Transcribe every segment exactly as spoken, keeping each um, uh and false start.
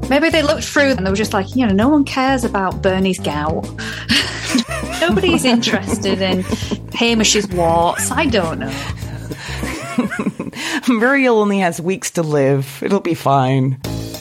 Maybe they looked through and they were just like, you know, no one cares about Bernie's gout. Nobody's interested in Hamish's warts. I don't know. Muriel only has weeks to live. It'll be fine.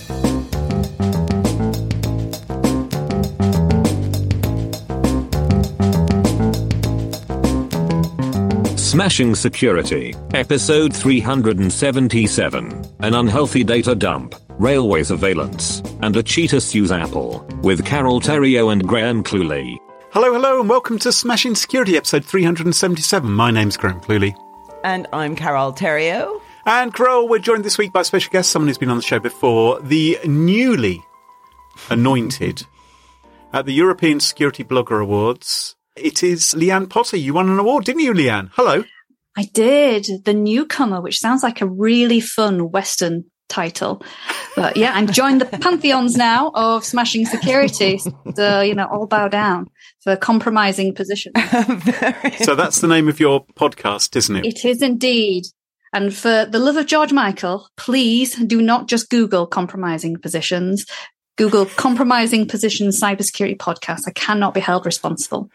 Smashing Security, episode three hundred seventy-seven, an unhealthy data dump, railway surveillance, and a cheetah sues Apple, with Carol Theriault and Graham Cluley. Hello, hello, and welcome to Smashing Security, episode three hundred seventy-seven. My name's Graham Cluley. And I'm Carol Theriault. And Carol, we're joined this week by a special guest, someone who's been on the show before, the newly anointed at the European Security Blogger Awards. It is Leanne Potter. You won an award, didn't you, Leanne? Hello. I did. The Newcomer, which sounds like a really fun Western title. But yeah, I'm joined the pantheons now of Smashing Security. So, you know, all bow down for compromising positions. So that's the name of your podcast, isn't it? It is indeed. And for the love of George Michael, please do not just Google compromising positions. Google compromising positions cybersecurity podcast. I cannot be held responsible.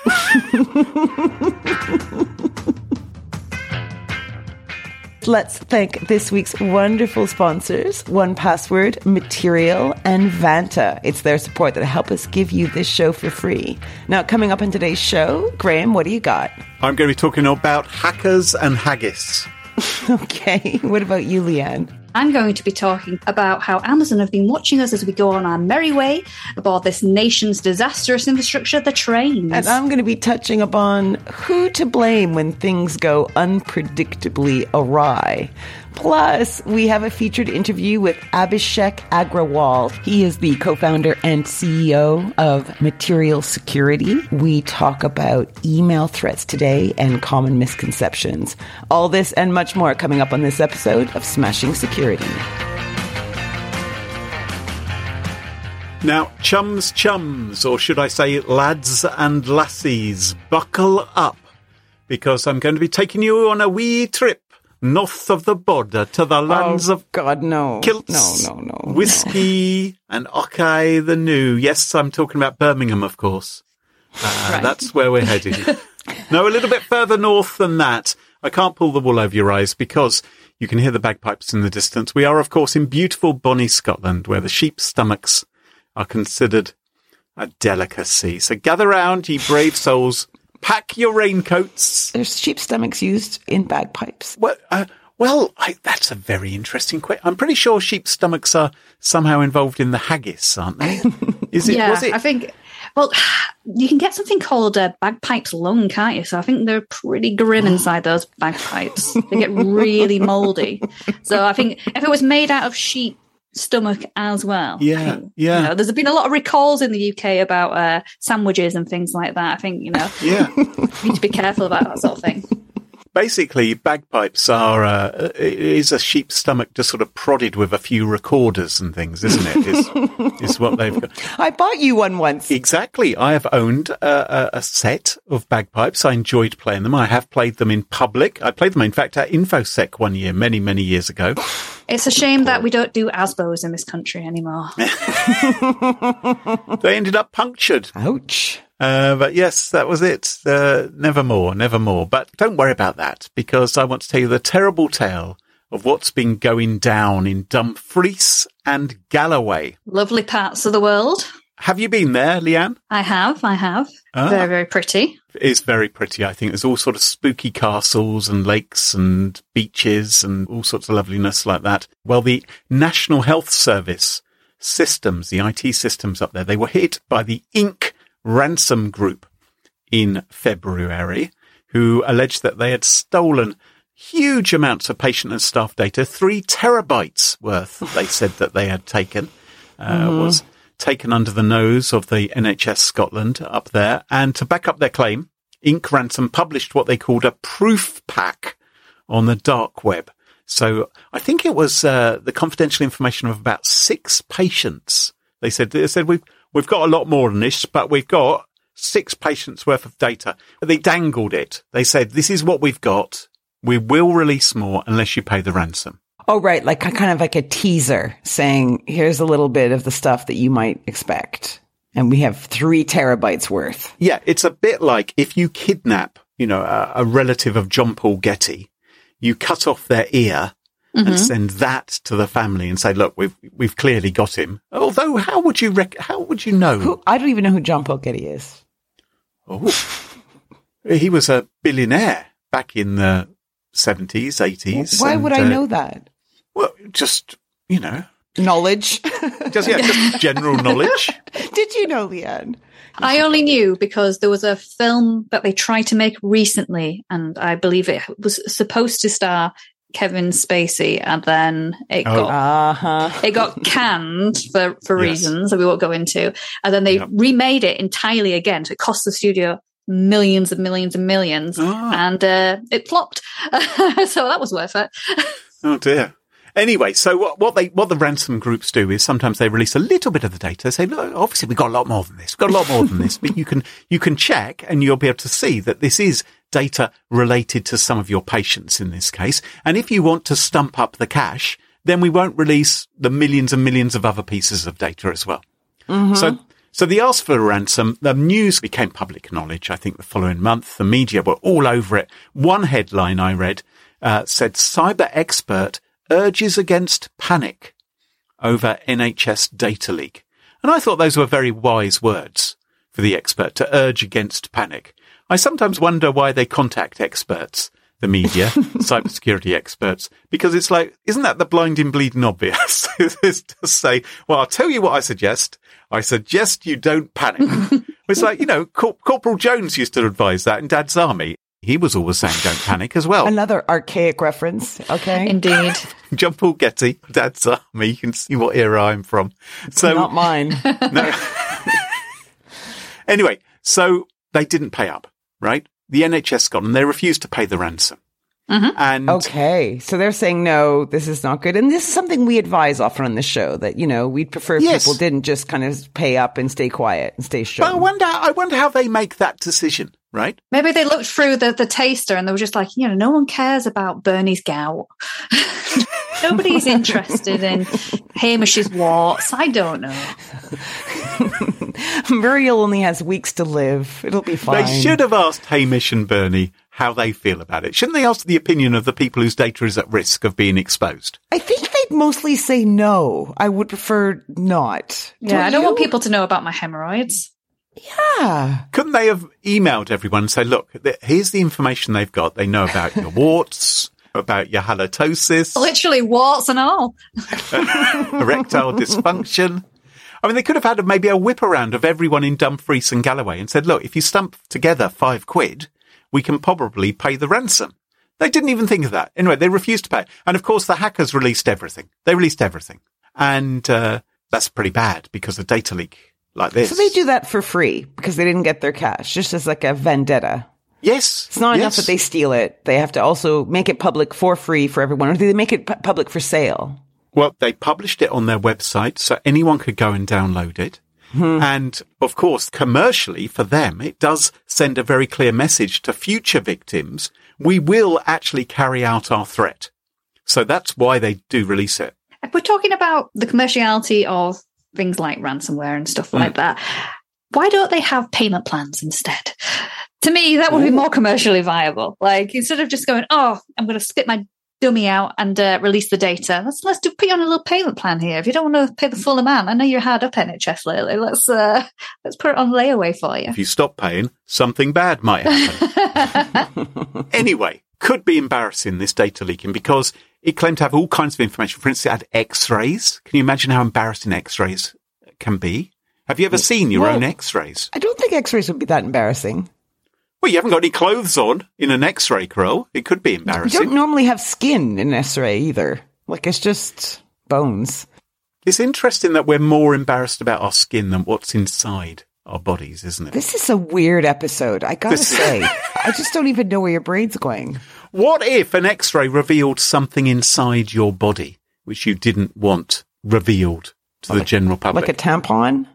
Let's thank this week's wonderful sponsors, one Password, Material, and Vanta. It's their support that help us give you this show for free. Now, coming up on today's show, Graham, what do you got? I'm going to be talking about hackers and haggis. Okay. What about you, Leanne? I'm going to be talking about how Amazon have been watching us as we go on our merry way aboard this nation's disastrous infrastructure, the trains. And I'm going to be touching upon who to blame when things go unpredictably awry. Plus, we have a featured interview with Abhishek Agrawal. He is the co-founder and C E O of Material Security. We talk about email threats today and common misconceptions. All this and much more coming up on this episode of Smashing Security. Now, chums, chums, or should I say lads and lassies, buckle up, because I'm going to be taking you on a wee trip north of the border to the lands oh, of God, no. kilts, no, no, no, whiskey, no. and Ockeye the New. Yes, I'm talking about Birmingham, of course. Uh, right. That's where we're heading. No, a little bit further north than that. I can't pull the wool over your eyes because you can hear the bagpipes in the distance. We are, of course, in beautiful bonny Scotland, where the sheep's stomachs are considered a delicacy. So gather round, ye brave souls. Pack your raincoats. There's sheep stomachs used in bagpipes. Well, uh, well I, that's a very interesting question. I'm pretty sure sheep stomachs are somehow involved in the haggis, aren't they? Is it? Yeah, was it? I think. Well, you can get something called a bagpipe's lung, can't you? So I think they're pretty grim inside those bagpipes. They get really mouldy. So I think if it was made out of sheep stomach as well. Yeah, think, yeah. You know, there's been a lot of recalls in the U K about uh, sandwiches and things like that. I think, you know, yeah. you need to be careful about that sort of thing. Basically, bagpipes are uh, is a sheep's stomach just sort of prodded with a few recorders and things, isn't it? Is, is what they've got. I bought you one once. Exactly. I have owned a, a, a set of bagpipes. I enjoyed playing them. I have played them in public. I played them, in fact, at InfoSec one year, many, many years ago. It's a shame that we don't do A S B Os in this country anymore. They ended up punctured. Ouch. Uh, but yes, that was it. Uh, never more, never more. But don't worry about that, because I want to tell you the terrible tale of what's been going down in Dumfries and Galloway. Lovely parts of the world. Have you been there, Leanne? I have, I have. Ah. Very, very pretty. It's very pretty, I think. There's all sort of spooky castles and lakes and beaches and all sorts of loveliness like that. Well, the National Health Service systems, the I T systems up there, they were hit by the Inc ransom group in February, who alleged that they had stolen huge amounts of patient and staff data, three terabytes worth, they said that they had taken, uh, mm. was taken under the nose of the N H S Scotland up there. And to back up their claim, Inc Ransom published what they called a proof pack on the dark web. So I think it was uh, the confidential information of about six patients. They said, they said we've, we've got a lot more than this, but we've got six patients worth of data. They dangled it. They said, this is what we've got. We will release more unless you pay the ransom. Oh, right. Like kind of like a teaser saying, here's a little bit of the stuff that you might expect. And we have three terabytes worth. Yeah, it's a bit like if you kidnap, you know, a, a relative of John Paul Getty, you cut off their ear mm-hmm. and send that to the family and say, look, we've we've clearly got him. Although, how would you rec- how would you know? Who, I don't even know who John Paul Getty is. Oh, he was a billionaire back in the seventies, eighties. Why and, would I uh, know that? Well, just, you know. Knowledge. Just, yeah, just general knowledge. Did you know, Leanne? I only knew because there was a film that they tried to make recently, and I believe it was supposed to star Kevin Spacey, and then it Oh. got Uh-huh. it got canned for, for Yes. reasons that we won't go into. And then they Yep. remade it entirely again. So it cost the studio millions and millions and millions, Ah. and uh, it flopped. So that was worth it. Oh dear. Anyway, so what, what they, what the ransom groups do is sometimes they release a little bit of the data. They say, look, obviously we've got a lot more than this. We've got a lot more than this, but you can, you can check and you'll be able to see that this is data related to some of your patients in this case. And if you want to stump up the cash, then we won't release the millions and millions of other pieces of data as well. Mm-hmm. So, so they asked for a ransom. The news became public knowledge. I think the following month, the media were all over it. One headline I read, uh, said cyber expert urges against panic over N H S data leak. And I thought those were very wise words for the expert, to urge against panic. I sometimes wonder why they contact experts, the media, cybersecurity experts, because it's like, isn't that the blinding, bleeding obvious? It's to say, well, I'll tell you what I suggest. I suggest you don't panic. It's like, you know, Cor- Corporal Jones used to advise that in Dad's Army. He was always saying don't panic as well. Another archaic reference. Okay. Indeed. John Paul Getty, Dad's Army. You can see what era I'm from. So Not mine. no. Anyway, so they didn't pay up, right? The N H S got them. They refused to pay the ransom. Mm-hmm. And Okay. So they're saying, no, this is not good. And this is something we advise often on the show, that, you know, we'd prefer if Yes. people didn't just kind of pay up and stay quiet and stay but strong. I wonder, I wonder how they make that decision, right? Maybe they looked through the, the taster and they were just like, you know, no one cares about Bernie's gout. Nobody's interested in Hamish's warts. I don't know. Muriel only has weeks to live. It'll be fine. They should have asked Hamish and Bernie how they feel about it. Shouldn't they ask the opinion of the people whose data is at risk of being exposed? I think they'd mostly say no. I would prefer not. Yeah, I don't you? want people to know about my hemorrhoids. Yeah. Couldn't they have emailed everyone and say, look, th- here's the information they've got. They know about your warts, about your halitosis, Literally warts and all. erectile dysfunction. I mean, they could have had maybe a whip around of everyone in Dumfries and Galloway and said, look, if you stump together five quid, we can probably pay the ransom. They didn't even think of that. Anyway, they refused to pay. And of course, the hackers released everything. They released everything. And uh, that's pretty bad because a data leak like this. So they do that for free because they didn't get their cash, just as like a vendetta. Yes. It's not yes. enough that they steal it. They have to also make it public for free for everyone, or do they make it pu- public for sale? Well, they published it on their website so anyone could go and download it. Hmm. And of course, commercially for them, it does send a very clear message to future victims. We will actually carry out our threat. So that's why they do release it. If we're talking about the commerciality of things like ransomware and stuff like that, why don't they have payment plans instead? To me, that would be more commercially viable. Like, instead of just going, oh, I'm going to spit my dummy out and uh, release the data. Let's let's do put you on a little payment plan here. If you don't want to pay the full amount, I know you're hard up N H S lately. Let's uh, let's put it on layaway for you. If you stop paying, something bad might happen. Anyway, could be embarrassing, this data leaking, because it claimed to have all kinds of information. For instance, it had X-rays. Can you imagine how embarrassing X-rays can be? Have you ever seen your Well, own X-rays? I don't think X-rays would be that embarrassing. Well, you haven't got any clothes on in an X-ray, Carol. It could be You embarrassing. don't normally have skin in X-ray either. Like, it's just bones. It's interesting that we're more embarrassed about our skin than what's inside our bodies, isn't it? This is a weird episode, I gotta This- say. I just don't even know where your brain's going. What if an X-ray revealed something inside your body which you didn't want revealed to the general public? Like a tampon?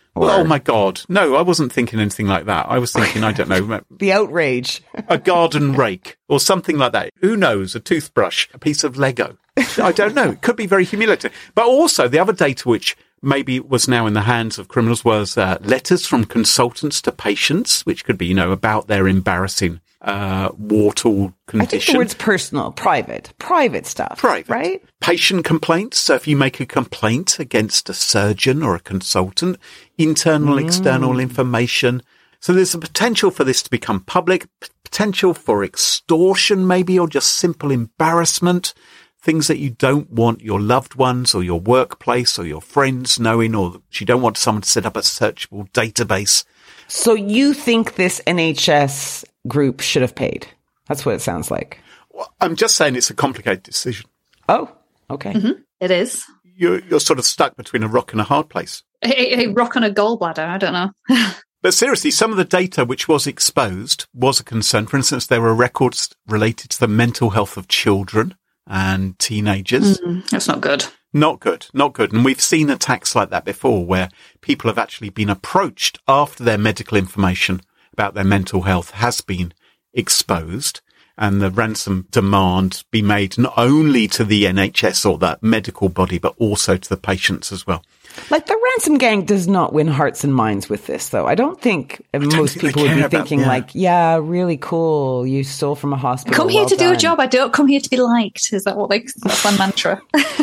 Or Oh, my God. No, I wasn't thinking anything like that. I was thinking, I don't know, the outrage. a garden rake or something like that. Who knows? A toothbrush, a piece of Lego. I don't know. It could be very humiliating. But also the other data which maybe was now in the hands of criminals was uh, letters from consultants to patients, which could be, you know, about their embarrassing uh, wart-all condition. I think the word's personal, private, private stuff. Private. Right? Patient complaints. So if you make a complaint against a surgeon or a consultant, internal, Mm. external information. So there's a potential for this to become public, p- potential for extortion maybe, or just simple embarrassment. Things that you don't want your loved ones or your workplace or your friends knowing, or you don't want someone to set up a searchable database. So you think this N H S group should have paid? That's what it sounds like. Well, I'm just saying it's a complicated decision. Oh, okay. Mm-hmm. It is. You're, you're sort of stuck between a rock and a hard place. A, a rock on a gallbladder. I don't know. But seriously, some of the data which was exposed was a concern. For instance, there were records related to the mental health of children and teenagers. Mm, that's not good. Not good, not good. And we've seen attacks like that before where people have actually been approached after their medical information about their mental health has been exposed, and the ransom demand be made not only to the N H S or that medical body, but also to the patients as well. Like, the ransom gang does not win hearts and minds with this, though. I don't think uh, don't most think they people would care be about- thinking yeah. like, yeah, really cool. You stole from a hospital. Come here Well to do a done." job. I don't come here to be liked. Is that what they? That's my mantra.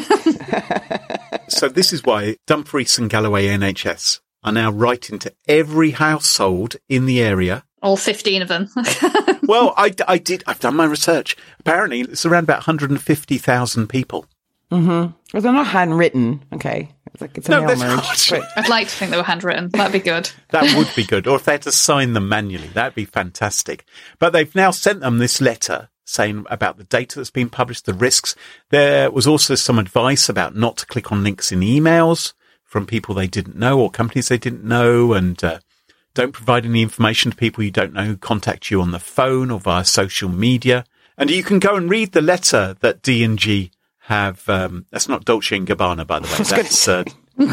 So this is why Dumfries and Galloway N H S are now writing to every household in the area. All fifteen of them. Well, I, I did, I've done my research. Apparently it's around about one hundred fifty thousand people. Mm-hmm. Well, they're not handwritten. Okay. It's like it's a No, mail that's merge. not. But I'd like to think they were handwritten. That'd be good. That would be good. Or if they had to sign them manually, that'd be fantastic. But they've now sent them this letter saying about the data that's been published, the risks. There was also some advice about not to click on links in emails from people they didn't know or companies they didn't know, and uh, don't provide any information to people you don't know who contact you on the phone or via social media. And you can go and read the letter that D and G have. Um, that's not Dolce and Gabbana, by the way. That's uh,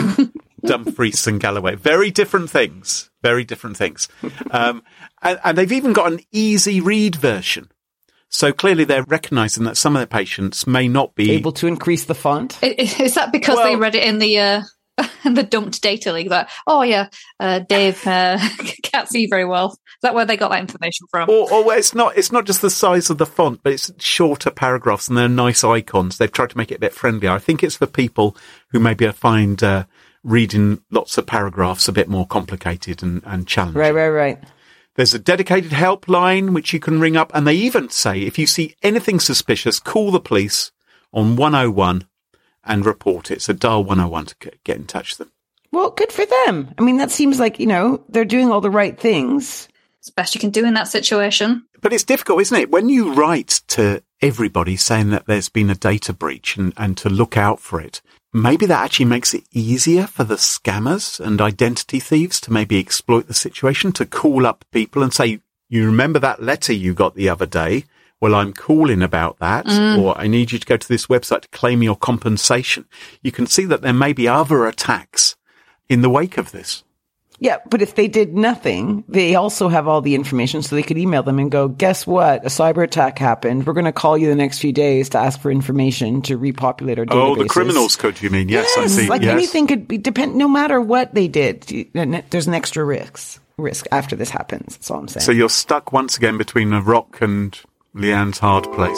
Dumfries and Galloway. Very different things. Very different things. Um, and, and they've even got an easy read version. So clearly they're recognising that some of their patients may not be able to increase the font. I- i- Is that because they Well- read it in the uh, in the dumped data leak? That oh yeah, uh, Dave uh, can't see very well. Is that where they got that information from? Or, or it's not. It's not just the size of the font, but it's shorter paragraphs and they're nice icons. They've tried to make it a bit friendlier. I think it's for people who maybe find uh, reading lots of paragraphs a bit more complicated and, and challenging. Right, right, right. There's a dedicated helpline which you can ring up, and they even say if you see anything suspicious, call the police on one oh one and report it. So dial one oh one to get in touch with them. Well, good for them. I mean, that seems like, you know, they're doing all the right things. It's the best you can do in that situation. But it's difficult, isn't it? When you write to everybody saying that there's been a data breach and, and to look out for it, maybe that actually makes it easier for the scammers and identity thieves to maybe exploit the situation, to call up people and say, you remember that letter you got the other day? Well, I'm calling about that, mm. or I need you to go to this website to claim your compensation. You can see that there may be other attacks in the wake of this. Yeah, but if they did nothing, they also have all the information, so they could email them and go, guess what? A cyber attack happened. We're going to call you the next few days to ask for information to repopulate our databases. Oh, the criminals could, you mean? Yes, yes, I see. Like yes. anything could be, depend, no matter what they did, there's an extra risk, risk after this happens. That's all I'm saying. So you're stuck once again between a rock and Leanne's hard place.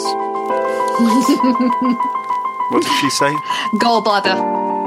What did she say? Gallbladder.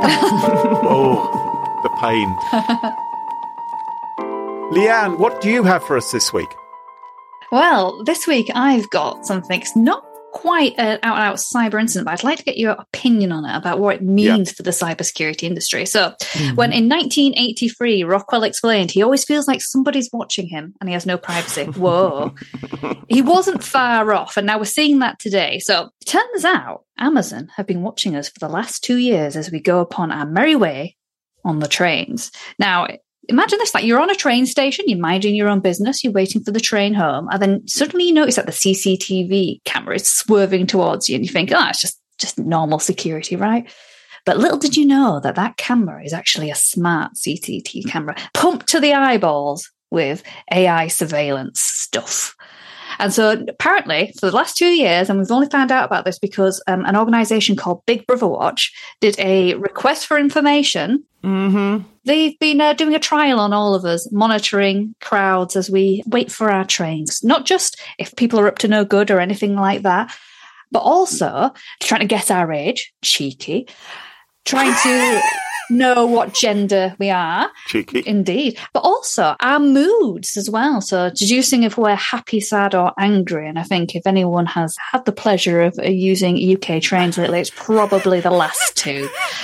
Oh, the pain. Leanne, what do you have for us this week? Well, this week I've got something. It's not quite an out-and-out cyber incident, but I'd like to get your opinion on it, about what it means yeah. for the cybersecurity industry. So, mm-hmm. when in nineteen eighty-three, Rockwell explained he always feels like somebody's watching him and he has no privacy. Whoa. He wasn't far off, and now we're seeing that today. So, it turns out Amazon have been watching us for the last two years as we go upon our merry way on the trains. Now, imagine this, like you're on a train station, you're minding your own business, you're waiting for the train home, and then suddenly you notice that the C C T V camera is swerving towards you, and you think, oh, it's just, just normal security, right? But little did you know that that camera is actually a smart C C T V camera pumped to the eyeballs with A I surveillance stuff. And so apparently for the last two years, and we've only found out about this because um, an organization called Big Brother Watch did a request for information. Mm-hmm. They've been uh, doing a trial on all of us, monitoring crowds as we wait for our trains. Not just if people are up to no good or anything like that, but also trying to guess our age, cheeky, trying to know what gender we are. Cheeky. Indeed. But also our moods as well. So deducing if we're happy, sad or angry. And I think if anyone has had the pleasure of using U K trains lately, it's probably the last two.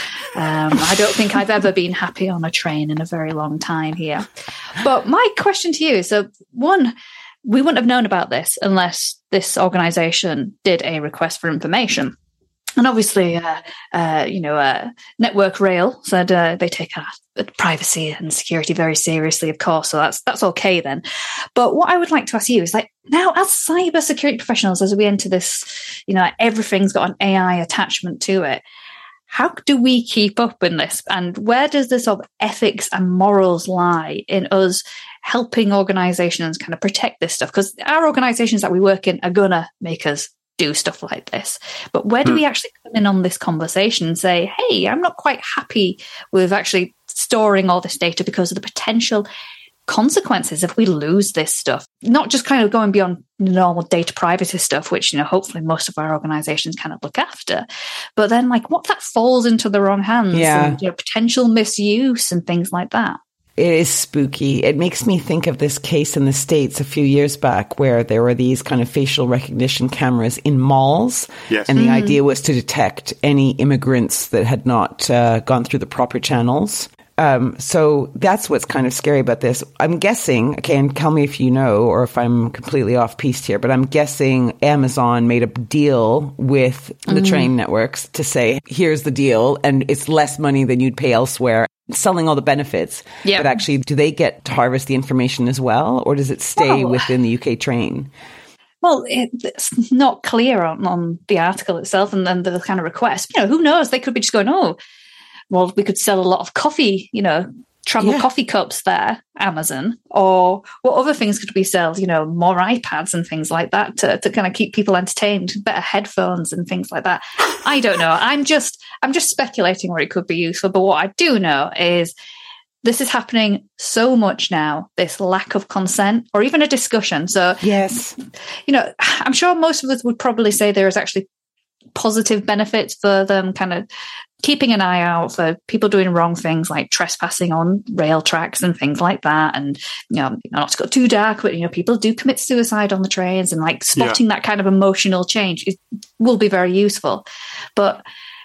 Um, I don't think I've ever been happy on a train in a very long time here. But my question to you is, so one, we wouldn't have known about this unless this organisation did a request for information. And obviously, uh, uh, you know, uh, Network Rail said uh, they take our privacy and security very seriously, of course. So that's that's okay then. But what I would like to ask you is, like, now as cyber security professionals, as we enter this, you know, everything's got an A I attachment to it. How do we keep up in this? And where does this sort of ethics and morals lie in us helping organizations kind of protect this stuff? Because our organizations that we work in are going to make us do stuff like this. But where do we actually come in on this conversation and say, hey, I'm not quite happy with actually storing all this data because of the potential consequences if we lose this stuff? Not just kind of going beyond normal data privacy stuff, which, you know, hopefully most of our organizations kind of look after. But then, like, what that falls into the wrong hands, yeah. and, you know, potential misuse and things like that. It is spooky. It makes me think of this case in the States a few years back where there were these kind of facial recognition cameras in malls. Yes. And the Mm. idea was to detect any immigrants that had not uh, gone through the proper channels. Um, so that's what's kind of scary about this. I'm guessing, okay, and tell me if you know or if I'm completely off piste here, but I'm guessing Amazon made a deal with the Mm. train networks to say, here's the deal, and it's less money than you'd pay elsewhere, selling all the benefits. Yeah. But actually, do they get to harvest the information as well, or does it stay Well, within the U K train? Well, it, it's not clear on, on the article itself and then the kind of request. You know, who knows? They could be just going, oh, well, we could sell a lot of coffee, you know, travel Yeah. coffee cups there, Amazon, or what other things could we sell? You know, more iPads and things like that to, to kind of keep people entertained, better headphones and things like that. I don't know. I'm just, I'm just speculating where it could be useful. But what I do know is this is happening so much now, this lack of consent or even a discussion. So, Yes. you know, I'm sure most of us would probably say there is actually positive benefits for them kind of keeping an eye out for people doing wrong things like trespassing on rail tracks and things like that. And, you know, not to go too dark, but, you know, people do commit suicide on the trains, and like spotting yeah. that kind of emotional change is, will be very useful. But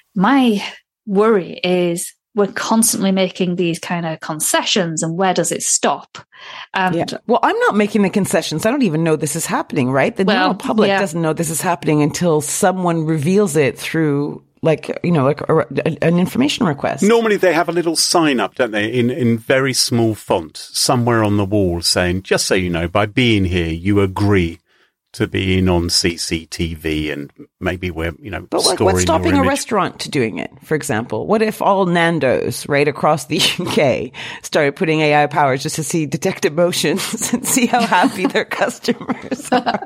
my worry is we're constantly making these kind of concessions, and where does it stop? And yeah. Well, I'm not making the concessions. I don't even know this is happening, right? The well, general public yeah. doesn't know this is happening until someone reveals it through, like, you know, like a, a, an information request. Normally they have a little sign up, don't they, in, in very small font somewhere on the wall saying, just so you know, by being here, you agree to be in on C C T V, and maybe we're, you know, but like, what's stopping a restaurant to doing it, for example? What if all Nando's right across the U K started putting A I powers just to see, detect emotions and see how happy their customers are,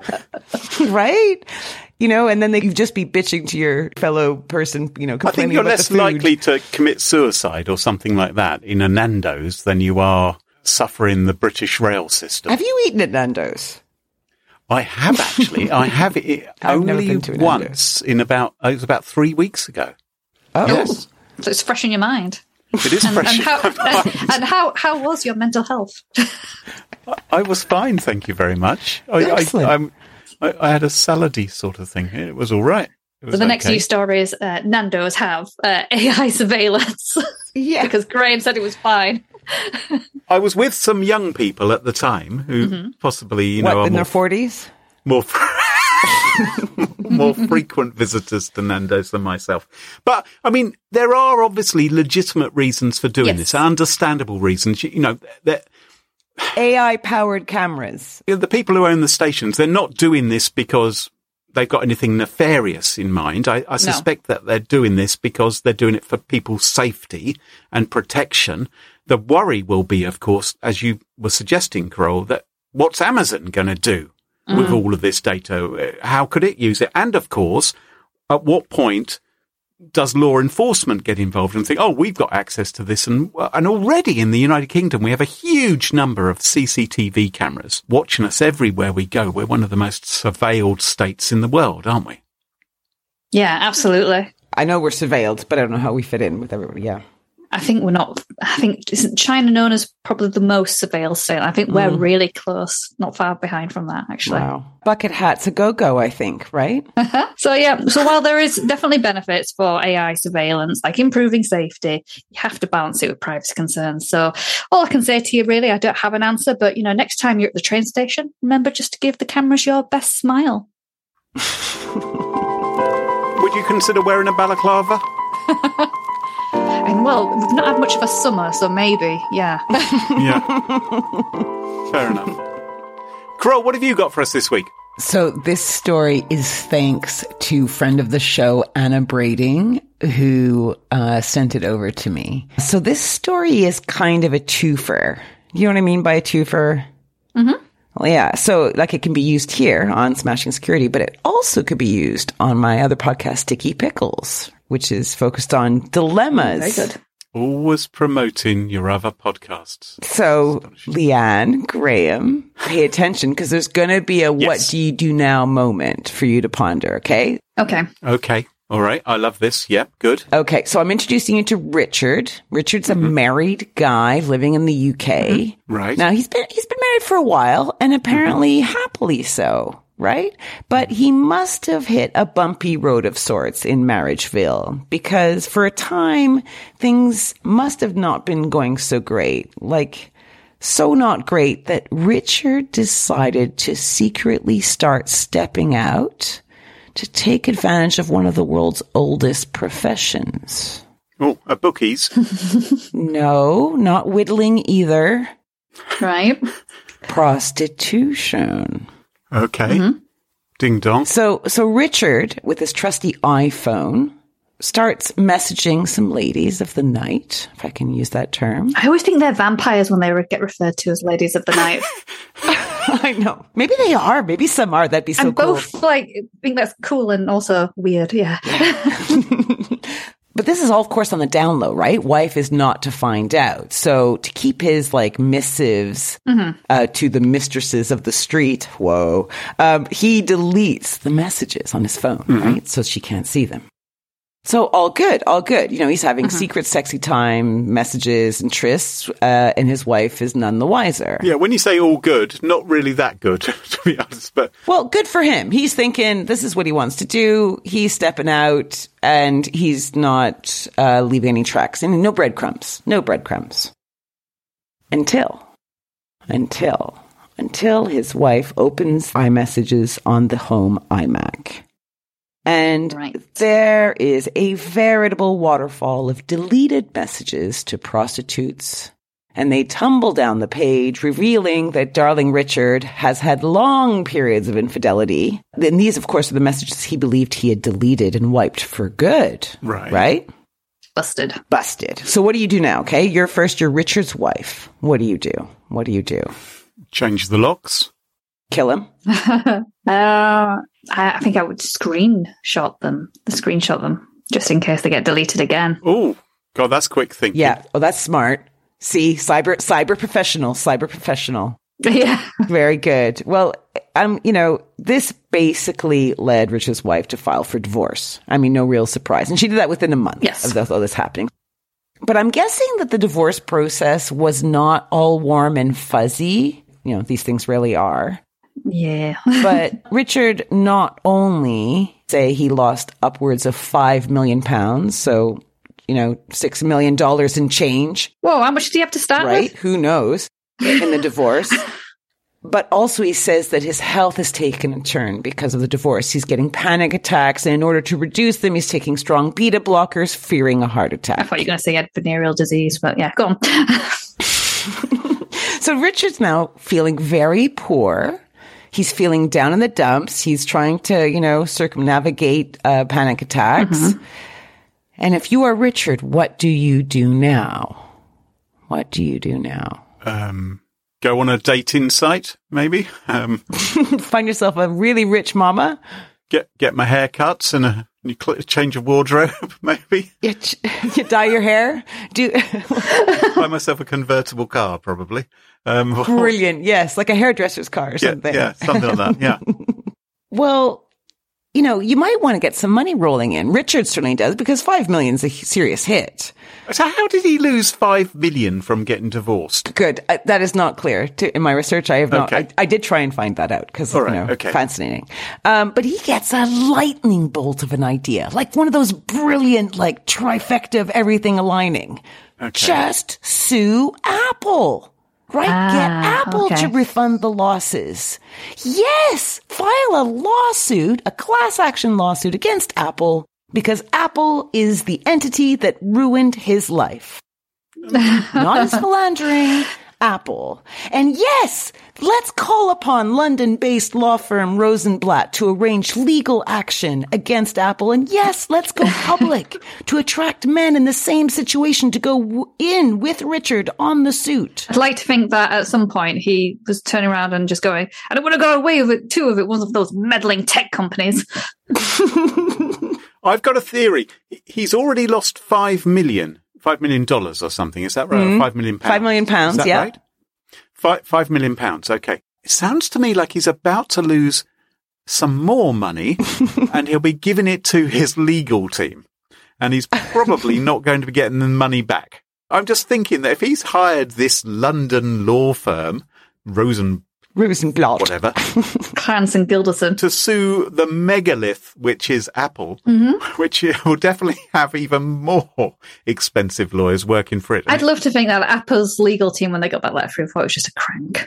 right? You know, and then they could just be bitching to your fellow person, you know, complaining I think you're about less the food. likely to commit suicide or something like that in a Nando's than you are suffering the British rail system. Have you eaten at Nando's? I have actually. I have it only once in about, it was about three weeks ago. Oh. Yes. So it's fresh in your mind. It is and, fresh and how, in my mind. And, and how, how was your mental health? I, I was fine, thank you very much. I, Excellent. I, I'm, I, I had a salady sort of thing. It was all right. It was so the okay. next news story is uh, Nando's have uh, A I surveillance. Yeah. Because Graham said it was fine. I was with some young people at the time who Mm-hmm. possibly, you What, know, are in more, their forties? more, more frequent visitors to Nando's than myself. But, I mean, there are obviously legitimate reasons for doing Yes. this, understandable reasons. You, you know, that A I-powered cameras. the people who own the stations, they're not doing this because they've got anything nefarious in mind. I, I suspect no. that they're doing this because they're doing it for people's safety and protection. The worry will be, of course, as you were suggesting, Carole, that what's Amazon going to do mm. with all of this data? How could it use it? And, of course, at what point does law enforcement get involved and think, oh, we've got access to this? And, and already in the United Kingdom, we have a huge number of C C T V cameras watching us everywhere we go. We're one of the most surveilled states in the world, aren't we? Yeah, absolutely. I know we're surveilled, but I don't know how we fit in with everybody. Yeah. I think we're not, I think, isn't China known as probably the most surveilled state? I think we're mm. really close, not far behind from that, actually. Wow. Bucket hats a go-go, I think, right? So, yeah, so while there is definitely benefits for A I surveillance, like improving safety, you have to balance it with privacy concerns. So all I can say to you, really, I don't have an answer, but, you know, next time you're at the train station, remember just to give the cameras your best smile. Would you consider wearing a balaclava? And well, we've not had much of a summer, so maybe, yeah. Yeah. Fair enough. Carole, what have you got for us this week? So this story is thanks to friend of the show, Anna Brading, who uh, sent it over to me. So this story is kind of a twofer. You know what I mean by a twofer? Mm-hmm. Well, yeah. So like it can be used here on Smashing Security, but it also could be used on my other podcast, Sticky Pickles, which is focused on dilemmas. Very good. Always promoting your other podcasts. So, Leanne, Graham, pay attention because there's going to be a yes. what do you do now moment for you to ponder, okay? Okay. Okay. All right. I love this. Yep. Good. Okay. So I'm introducing you to Richard. Richard's a mm-hmm. married guy living in the U K. Mm-hmm. Right. Now, he's been he's been married for a while and apparently mm-hmm. happily so. Right? But he must have hit a bumpy road of sorts in Marriageville because for a time, things must have not been going so great. Like, so not great that Richard decided to secretly start stepping out to take advantage of one of the world's oldest professions. Oh, a bookies? No, not whittling either. Right. Prostitution. Okay. Mm-hmm. Ding dong. So, so Richard, with his trusty iPhone, starts messaging some ladies of the night, if I can use that term. I always think they're vampires when they re- get referred to as ladies of the night. I know. Maybe they are. Maybe some are. That'd be so and cool. both, like, think that's cool and also weird. Yeah. But this is all, of course, on the down low, right? Wife is not to find out. So to keep his, like, missives mm-hmm. uh, to the mistresses of the street, whoa, um, he deletes the messages on his phone, mm-hmm. right? So she can't see them. So all good, all good. You know, he's having mm-hmm. secret sexy time messages and trysts, uh, and his wife is none the wiser. Yeah, when you say all good, not really that good, to be honest. But well, good for him. He's thinking this is what he wants to do. He's stepping out, and he's not uh, leaving any tracks. And no breadcrumbs. No breadcrumbs. Until, until, until his wife opens iMessages on the home iMac. And right. there is a veritable waterfall of deleted messages to prostitutes. And they tumble down the page, revealing that darling Richard has had long periods of infidelity. And these, of course, are the messages he believed he had deleted and wiped for good. Right. Right? Busted. Busted. So what do you do now, okay? You're first, you're Richard's wife. What do you do? What do you do? Change the locks. Kill him? uh... I think I would screenshot them, screenshot them, just in case they get deleted again. Oh, God, that's quick thinking. Yeah, well, that's smart. See, cyber, cyber professional, cyber professional. Yeah, very good. Well, um, you know, this basically led Richard's wife to file for divorce. I mean, no real surprise, and she did that within a month yes. of this, all this happening. But I'm guessing that the divorce process was not all warm and fuzzy. You know, these things really are. Yeah. But Richard not only say he lost upwards of five million pounds, so, you know, six million dollars in change. Whoa, how much do you have to start right? with? Who knows in the divorce. But also he says that his health has taken a turn because of the divorce. He's getting panic attacks, and in order to reduce them, he's taking strong beta blockers, fearing a heart attack. I thought you were going to say he had venereal disease, but yeah, go on. So Richard's now feeling very poor. He's feeling down in the dumps. He's trying to, you know, circumnavigate uh, panic attacks. Mm-hmm. And if you are Richard, what do you do now? What do you do now? Um, go on a dating site, maybe. Um, Find yourself a really rich mama. Get get my hair cut and a new cl- change of wardrobe, maybe. You, you dye your hair. Do buy myself a convertible car, probably. Um, Brilliant. Yes, like a hairdresser's car or something. Yeah, yeah, something like that. Yeah. Well, you know, you might want to get some money rolling in. Richard certainly does, because five million is a serious hit. So how did he lose five million from getting divorced? Good. Uh, that is not clear. To, in my research, I have not. Okay. I, I did try and find that out because, right, you know, okay. fascinating. Um, but he gets a lightning bolt of an idea, like one of those brilliant, like trifecta of everything aligning. Okay. Just sue Apple. Right? Ah, Get Apple okay. to refund the losses. Yes! File a lawsuit, a class action lawsuit against Apple, because Apple is the entity that ruined his life. Not his philandering, Apple. And yes, let's call upon London-based law firm Rosenblatt to arrange legal action against Apple. And yes, let's go public to attract men in the same situation to go w- in with Richard on the suit. I'd like to think that at some point he was turning around and just going, I don't want to go away with it too if it wasn't for those meddling tech companies. I've got a theory. He's already lost five million. Five million dollars or something. Is that right? Mm-hmm. Five million pounds. Five million pounds, Is that yeah. right? Five, five million pounds. Okay. It sounds to me like he's about to lose some more money and he'll be giving it to his legal team. And he's probably not going to be getting the money back. I'm just thinking that if he's hired this London law firm, Rosen, Rosenblatt. whatever, Clance and Gilderson. to sue the megalith, which is Apple, Mm-hmm. which will definitely have even more expensive lawyers working for it. I'd love to think that Apple's legal team, when they got that letter through, thought it was just a crank.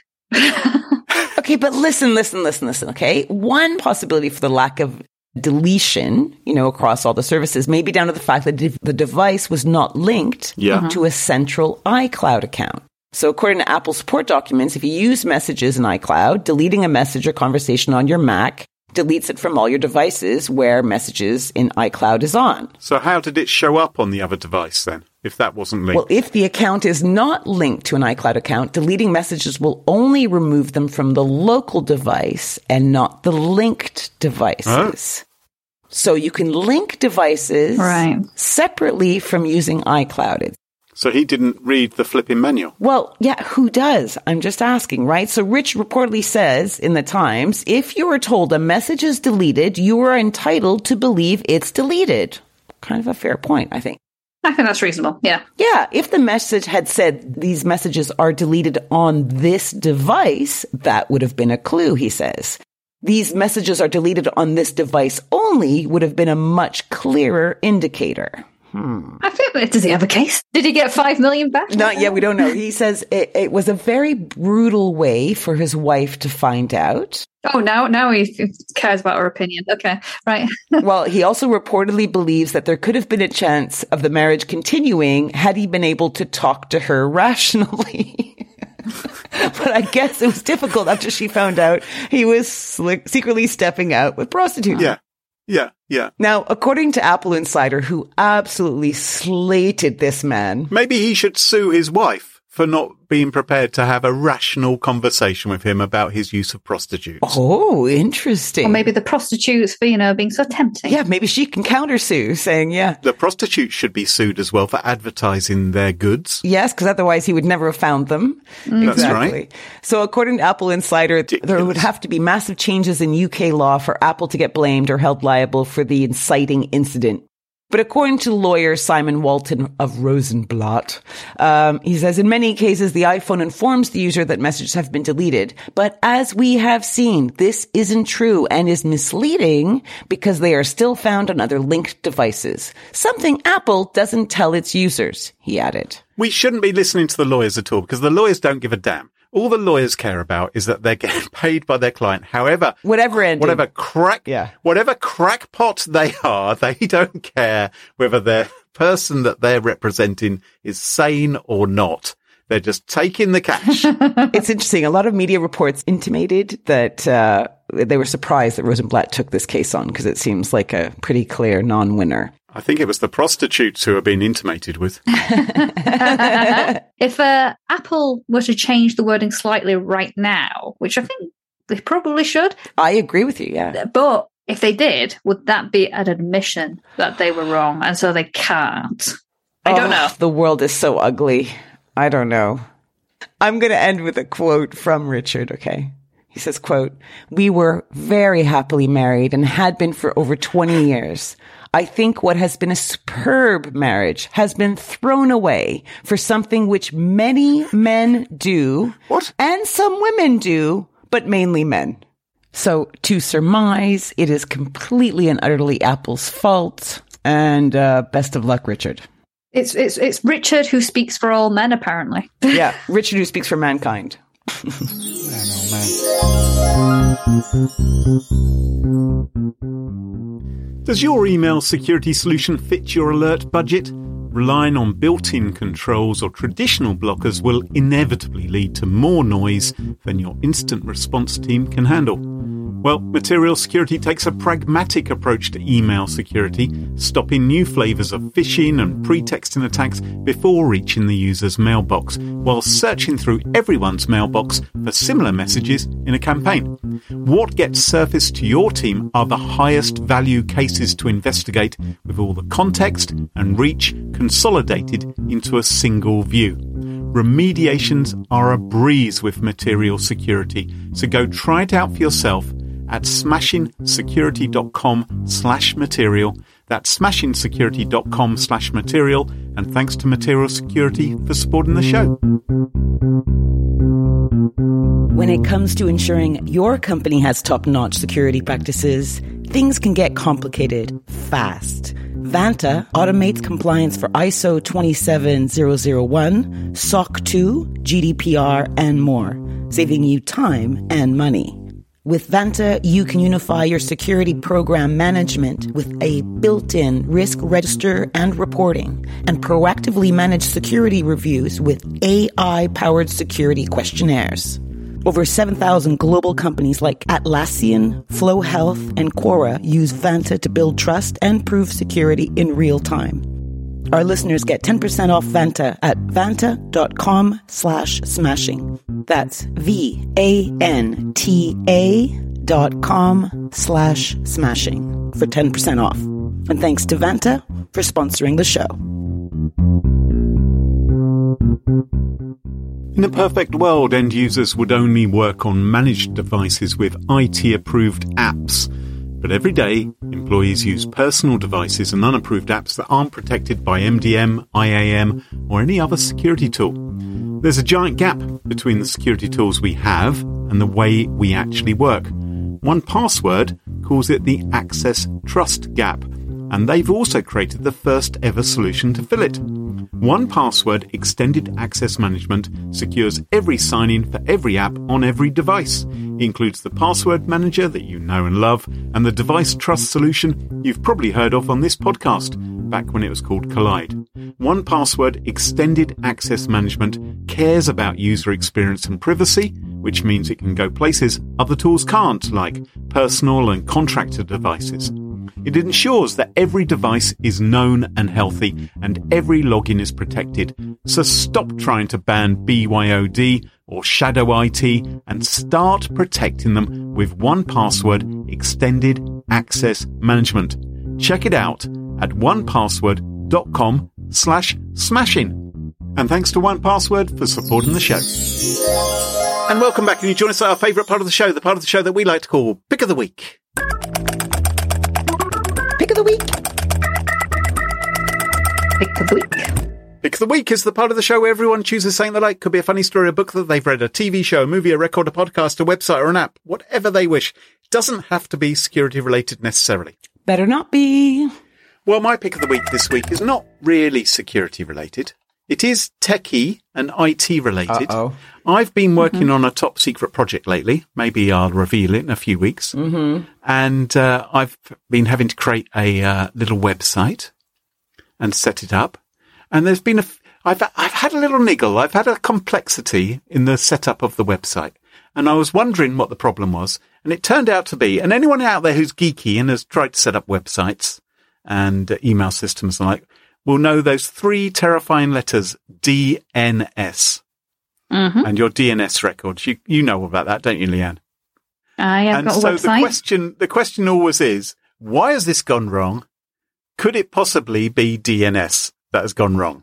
Okay, but listen, listen, listen, listen, okay? One possibility for the lack of deletion, you know, across all the services may be down to the fact that the device was not linked Yeah. to a central iCloud account. So according to Apple support documents, if you use messages in iCloud, deleting a message or conversation on your Mac deletes it from all your devices where messages in iCloud is on. So how did it show up on the other device then, if that wasn't linked? Well, if the account is not linked to an iCloud account, deleting messages will only remove them from the local device and not the linked devices. Oh. So you can link devices Right. separately from using iCloud. So he didn't read the flipping manual. Well, yeah, who does? I'm just asking, right? So Rich reportedly says in the Times, if you are told a message is deleted, you are entitled to believe it's deleted. Kind of a fair point, I think. I think that's reasonable. Yeah. Yeah, if the message had said these messages are deleted on this device, that would have been a clue, he says. These messages are deleted on this device only would have been a much clearer indicator. Hmm. I think, does he have a case? Did he get five million back? Not yet, we don't know. He says it, it was a very brutal way for his wife to find out. Oh, now now he cares about her opinion. Okay, right. Well, he also reportedly believes that there could have been a chance of the marriage continuing had he been able to talk to her rationally. But I guess it was difficult after she found out he was slick, secretly stepping out with prostitutes. Yeah, yeah, yeah. Now, according to Apple Insider, who absolutely slated this man. Maybe he should sue his wife for not being prepared to have a rational conversation with him about his use of prostitutes. Oh, interesting. Or maybe the prostitutes for, you know, being so tempting. Yeah, maybe she can countersue, saying, yeah. The prostitutes should be sued as well for advertising their goods. Yes, because otherwise he would never have found them. Mm. That's right. So according to Apple Insider, Ridiculous. there would have to be massive changes in U K law for Apple to get blamed or held liable for the inciting incident. But according to lawyer Simon Walton of Rosenblatt, um, he says, in many cases, the iPhone informs the user that messages have been deleted. But as we have seen, this isn't true and is misleading because they are still found on other linked devices. Something Apple doesn't tell its users, he added. We shouldn't be listening to the lawyers at all because the lawyers don't give a damn. All the lawyers care about is that they're getting paid by their client. However, Whatever ending. whatever crack, Yeah. whatever crackpot they are, they don't care whether the person that they're representing is sane or not. They're just taking the cash. It's interesting. A lot of media reports intimated that uh, they were surprised that Rosenblatt took this case on because it seems like a pretty clear non-winner. I think it was the prostitutes who are being intimated with. If uh, Apple were to change the wording slightly right now, which I think they probably should. I agree with you, yeah. But if they did, would that be an admission that they were wrong and so they can't? I don't Oh, know. The world is so ugly. I don't know. I'm going to end with a quote from Richard, okay? He says, quote, "We were very happily married and had been for over twenty years. I think what has been a superb marriage has been thrown away for something which many men do. What? And some women do, but mainly men. So to surmise, it is completely and utterly Apple's fault. And uh, best of luck, Richard." It's it's it's Richard who speaks for all men, apparently. Yeah, Richard who speaks for mankind. Does your email security solution fit your alert budget? Relying on built-in controls or traditional blockers will inevitably lead to more noise than your instant response team can handle. Well, Material Security takes a pragmatic approach to email security, stopping new flavors of phishing and pretexting attacks before reaching the user's mailbox, while searching through everyone's mailbox for similar messages in a campaign. What gets surfaced to your team are the highest value cases to investigate, with all the context and reach consolidated into a single view. Remediations are a breeze with Material Security, so go try it out for yourself at smashingsecurity.com slash material. That's smashingsecurity.com slash material. And thanks to Material Security for supporting the show. When it comes to ensuring your company has top-notch security practices, things can get complicated fast. Vanta automates compliance for I S O twenty-seven thousand one, S O C two, G D P R, and more, saving you time and money. With Vanta, you can unify your security program management with a built-in risk register and reporting, and proactively manage security reviews with A I-powered security questionnaires. Over seven thousand global companies like Atlassian, Flow Health, and Quora use Vanta to build trust and prove security in real time. Our listeners get ten percent off Vanta at vanta.com slash smashing. That's V-A-N-T-A dot com slash smashing for ten percent off. And thanks to Vanta for sponsoring the show. In a perfect world, end users would only work on managed devices with I T-approved apps. But every day, employees use personal devices and unapproved apps that aren't protected by M D M, I A M, or any other security tool. There's a giant gap between the security tools we have and the way we actually work. one Password calls it the access trust gap, and they've also created the first ever solution to fill it. one Password Extended Access Management secures every sign-in for every app on every device. It includes the password manager that you know and love, and the device trust solution you've probably heard of on this podcast, back when it was called Collide. one Password Extended Access Management cares about user experience and privacy, which means it can go places other tools can't, like personal and contractor devices. It ensures that every device is known and healthy, and every login is protected. So stop trying to ban B Y O D or shadow I T and start protecting them with one Password Extended Access Management. Check it out at one password dot com slash smashing. And thanks to one Password for supporting the show. And welcome back, and you join us at our favourite part of the show, the part of the show that we like to call Pick of the Week. Pick of the week. Pick of the week. Pick of the Week is the part of the show where everyone chooses something they like. Could be a funny story, a book that they've read, a T V show, a movie, a record, a podcast, a website, or an app. Whatever they wish. It doesn't have to be security related necessarily. Better not be. Well, my pick of the week this week is not really security related. It is techie and I T related. Uh-oh. I've been working mm-hmm. on a top secret project lately. Maybe I'll reveal it in a few weeks. Mm-hmm. And uh, I've been having to create a uh, little website and set it up. And there's been a, f- I've I've had a little niggle. I've had a complexity in the setup of the website, and I was wondering what the problem was. And it turned out to be, and anyone out there who's geeky and has tried to set up websites and uh, email systems and like will know those three terrifying letters D N S. Mm-hmm. And your D N S records. You you know all about that, don't you, Leanne? I have and got a so website. the question the question always is, why has this gone wrong? Could it possibly be D N S that has gone wrong?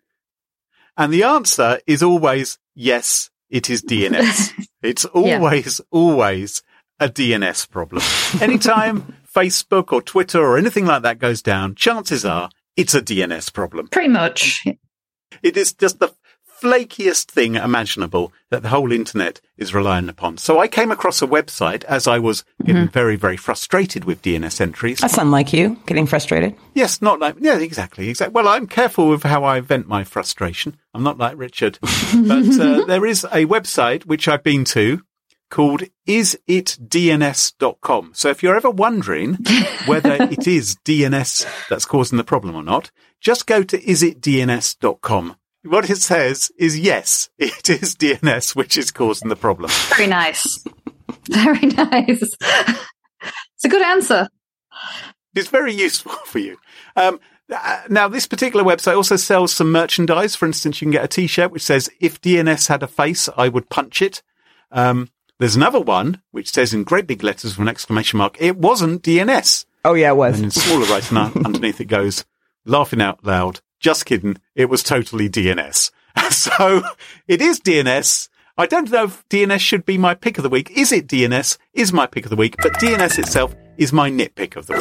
And the answer is always, yes, it is D N S. It's always, yeah. always a D N S problem. Anytime Facebook or Twitter or anything like that goes down, chances are it's a D N S problem. Pretty much. It is just the flakiest thing imaginable that the whole internet is relying upon. So I came across a website as I was getting mm-hmm. very, very frustrated with D N S entries. That's unlike you, getting frustrated. Yes, not like, yeah, exactly, exactly. Well, I'm careful with how I vent my frustration. I'm not like Richard. But uh, there is a website which I've been to called is it D N S dot com. So if you're ever wondering whether it is D N S that's causing the problem or not, just go to is it D N S dot com. What it says is, yes, it is D N S which is causing the problem. Very nice. Very nice. It's a good answer. It's very useful for you. Um, now, this particular website also sells some merchandise. For instance, you can get a T-shirt which says, if D N S had a face, I would punch it. Um, there's another one which says in great big letters with an exclamation mark, it wasn't D N S. Oh, yeah, it was. And in smaller writing underneath it goes, laughing out loud. Just kidding. It was totally D N S. So it is D N S. I don't know if D N S should be my pick of the week. Is it D N S? Is my pick of the week. But D N S itself is my nitpick of the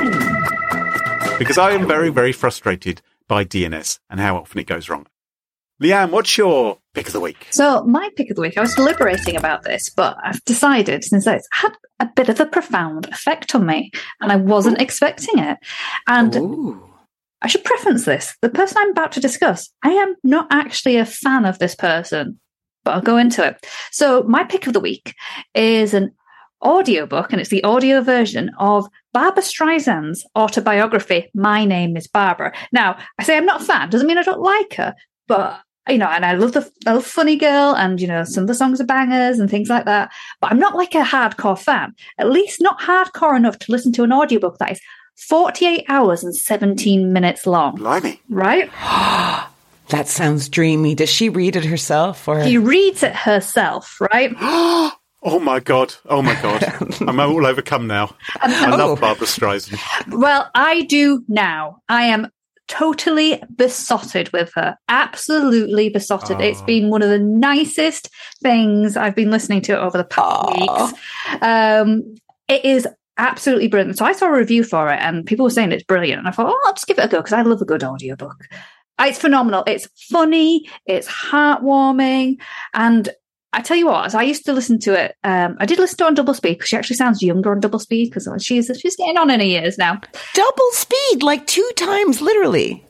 week. Because I am very, very frustrated by D N S and how often it goes wrong. Leanne, what's your pick of the week? So my pick of the week, I was deliberating about this, but I've decided since it's had a bit of a profound effect on me and I wasn't Ooh. expecting it. And Ooh. I should preference this. The person I'm about to discuss, I am not actually a fan of this person, but I'll go into it. So my pick of the week is an audiobook, and it's the audio version of Barbra Streisand's autobiography, My Name is Barbara. Now, I say I'm not a fan. Doesn't mean I don't like her, but, you know, and I love the I love Funny Girl, and, you know, some of the songs are bangers and things like that, but I'm not like a hardcore fan, at least not hardcore enough to listen to an audiobook that is forty-eight hours and seventeen minutes long. Blimey. Right? That sounds dreamy. Does she read it herself? Or She reads it herself, right? Oh, my God. Oh, my God. I'm all overcome now. Um, I love oh. Barbra Streisand. Well, I do now. I am totally besotted with her. Absolutely besotted. Oh. It's been one of the nicest things I've been listening to over the past oh. weeks. Um, it is absolutely brilliant. So I saw a review for it and people were saying it's brilliant. And I thought, oh, I'll just give it a go because I love a good audiobook. It's phenomenal. It's funny. It's heartwarming. And I tell you what, as I used to listen to it, um, I did listen to it on double speed because she actually sounds younger on double speed because she's, she's getting on in her years now. Double speed, like two times, literally.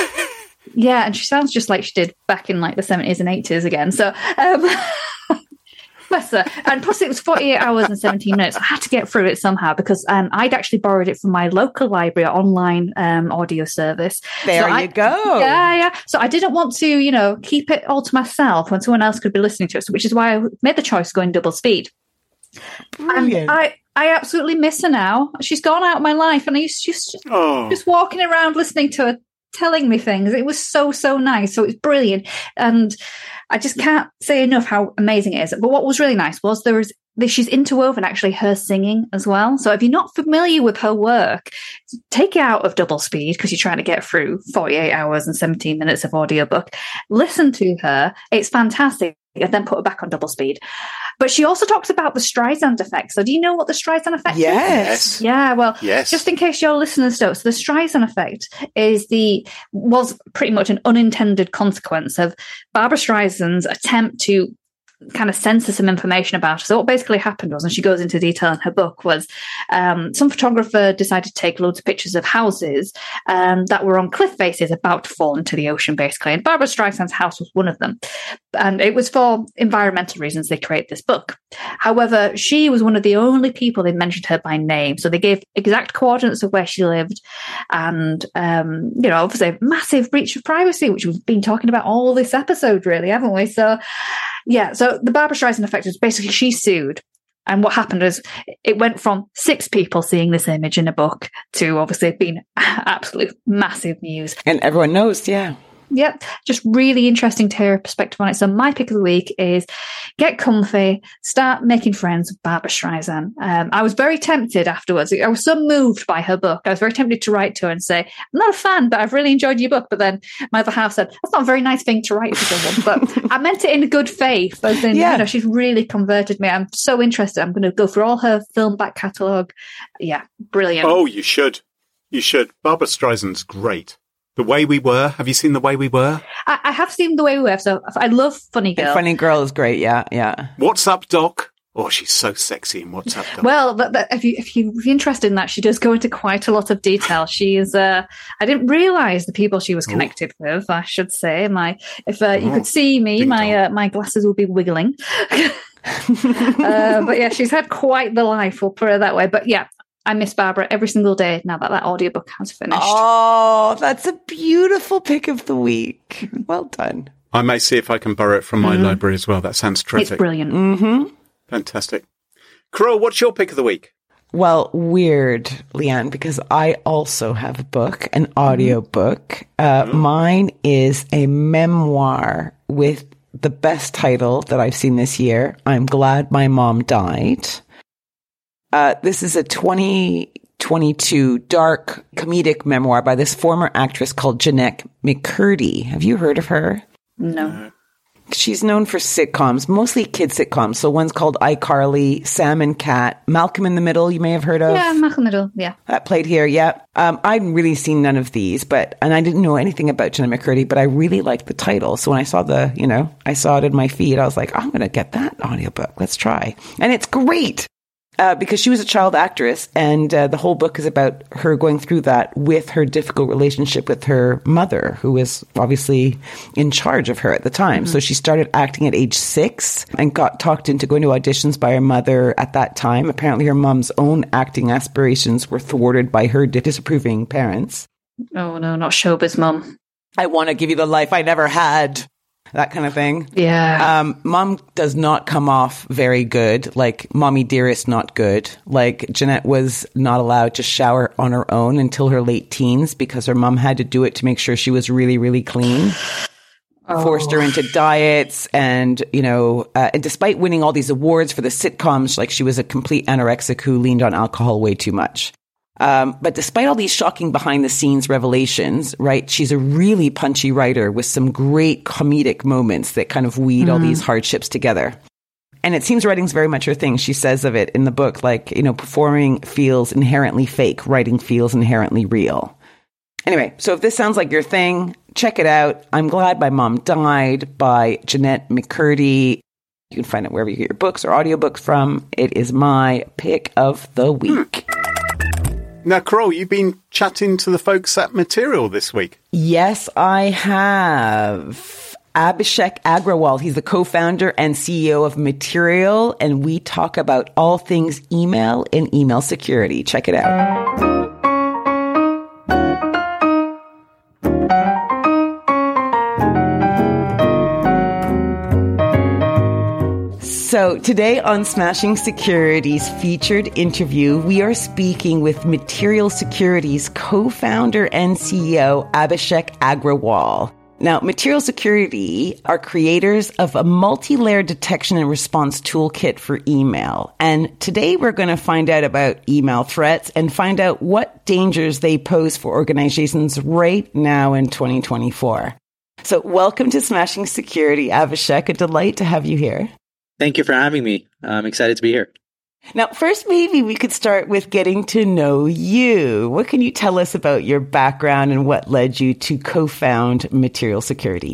Yeah, and she sounds just like she did back in like the seventies and eighties again. So, um, bless her. And plus it was forty-eight hours and seventeen minutes. I had to get through it somehow because um, I'd actually borrowed it from my local library online um, audio service. There so you I, go. Yeah, yeah. So I didn't want to, you know, keep it all to myself when someone else could be listening to it, which is why I made the choice going double speed. Brilliant. And I, I absolutely miss her now. She's gone out of my life and I used to just, oh. just walking around listening to her telling me things. It was so, so nice. So it was brilliant. And I just can't say enough how amazing it is. But what was really nice was there was she's interwoven actually her singing as well. So if you're not familiar with her work, take it out of double speed because you're trying to get through forty-eight hours and seventeen minutes of audiobook. Listen to her. It's fantastic. And then put it back on double speed. But she also talks about the Streisand effect. So do you know what the Streisand effect yes. is? Yeah, well, yes. Just in case your listeners don't. So the Streisand effect is the was pretty much an unintended consequence of Barbra Streisand's attempt to kind of censor some information about her. So what basically happened was, and she goes into detail in her book, was um, some photographer decided to take loads of pictures of houses um, that were on cliff faces about to fall into the ocean, basically. And Barbara Streisand's house was one of them. And it was for environmental reasons they created this book. However, she was one of the only people they mentioned her by name. So they gave exact coordinates of where she lived. And, um, you know, obviously a massive breach of privacy, which we've been talking about all this episode, really, haven't we? So, yeah, so the Barbara Streisand effect is basically she sued. And what happened is it went from six people seeing this image in a book to obviously being absolute massive news. And everyone knows, yeah. Yep, just really interesting to hear a perspective on it. So my pick of the week is get comfy, start making friends with Barbara Streisand. Um, I was very tempted afterwards. I was so moved by her book. I was very tempted to write to her and say, I'm not a fan, but I've really enjoyed your book. But then my other half said, that's not a very nice thing to write to someone. But I meant it in good faith. As in, yeah. you know, she's really converted me. I'm so interested. I'm going to go through all her film back catalogue. Yeah, brilliant. Oh, you should. You should. Barbara Streisand's great. The Way We Were. Have you seen The Way We Were? I, I have seen The Way We Were. So I love Funny Girl. And Funny Girl is great. Yeah, yeah. What's Up, Doc? Oh, she's so sexy in What's Up, Doc. Well, but, but if, you, if, you, if you're interested in that, she does go into quite a lot of detail. She is, uh, I didn't realise the people she was connected Ooh. with, I should say. My, If uh, you oh, could see me, my uh, my glasses would be wiggling. uh, but yeah, she's had quite the life, we'll put it that way. But yeah, I miss Barbara every single day now that that audiobook has finished. Oh, that's a beautiful pick of the week. Well done. I may see if I can borrow it from my mm. library as well. That sounds terrific. It's brilliant. Mm-hmm. Fantastic. Crow, what's your pick of the week? Well, weird, Leanne, because I also have a book, an audio book. Uh, oh. Mine is a memoir with the best title that I've seen this year. I'm Glad My Mom Died. Uh, this is a twenty twenty-two dark comedic memoir by this former actress called Jeanette McCurdy. Have you heard of her? No. She's known for sitcoms, mostly kid sitcoms. So one's called iCarly, Sam and Cat, Malcolm in the Middle, you may have heard of. Yeah, Malcolm in the Middle, yeah. That played here, yeah. Um, I'd really seen none of these, but, and I didn't know anything about Jeanette McCurdy, but I really liked the title. So when I saw the, you know, I saw it in my feed, I was like, I'm going to get that audiobook. Let's try. And it's great. Uh, because she was a child actress, and uh, the whole book is about her going through that with her difficult relationship with her mother, who was obviously in charge of her at the time. Mm-hmm. So she started acting at age six and got talked into going to auditions by her mother at that time. Apparently her mom's own acting aspirations were thwarted by her disapproving parents. Oh, no, not Showbiz Mum. I want to give you the life I never had. That kind of thing. Yeah. Um, Mom does not come off very good. Like, Mommy Dearest, not good. Like, Jeanette was not allowed to shower on her own until her late teens because her mom had to do it to make sure she was really, really clean. Oh. Forced her into diets and, you know, uh, and despite winning all these awards for the sitcoms, like, she was a complete anorexic who leaned on alcohol way too much. Um, but despite all these shocking behind-the-scenes revelations, right, she's a really punchy writer with some great comedic moments that kind of weed mm-hmm. all these hardships together. And it seems writing's very much her thing. She says of it in the book, like, you know, performing feels inherently fake, writing feels inherently real. Anyway, so if this sounds like your thing, check it out. I'm Glad My Mom Died by Jeanette McCurdy. You can find it wherever you get your books or audiobooks from. It is my pick of the week. Hmm. Now, Carol, you've been chatting to the folks at Material this week. Yes, I have. Abhishek Agrawal, he's the co-founder and C E O of Material, and we talk about all things email and email security. Check it out. So today on Smashing Security's featured interview, we are speaking with Material Security's co-founder and C E O, Abhishek Agrawal. Now, Material Security are creators of a multi-layered detection and response toolkit for email. And today we're going to find out about email threats and find out what dangers they pose for organizations right now in twenty twenty-four. So welcome to Smashing Security, Abhishek. A delight to have you here. Thank you for having me. I'm excited to be here. Now, first, maybe we could start with getting to know you. What can you tell us about your background and what led you to co-found Material Security?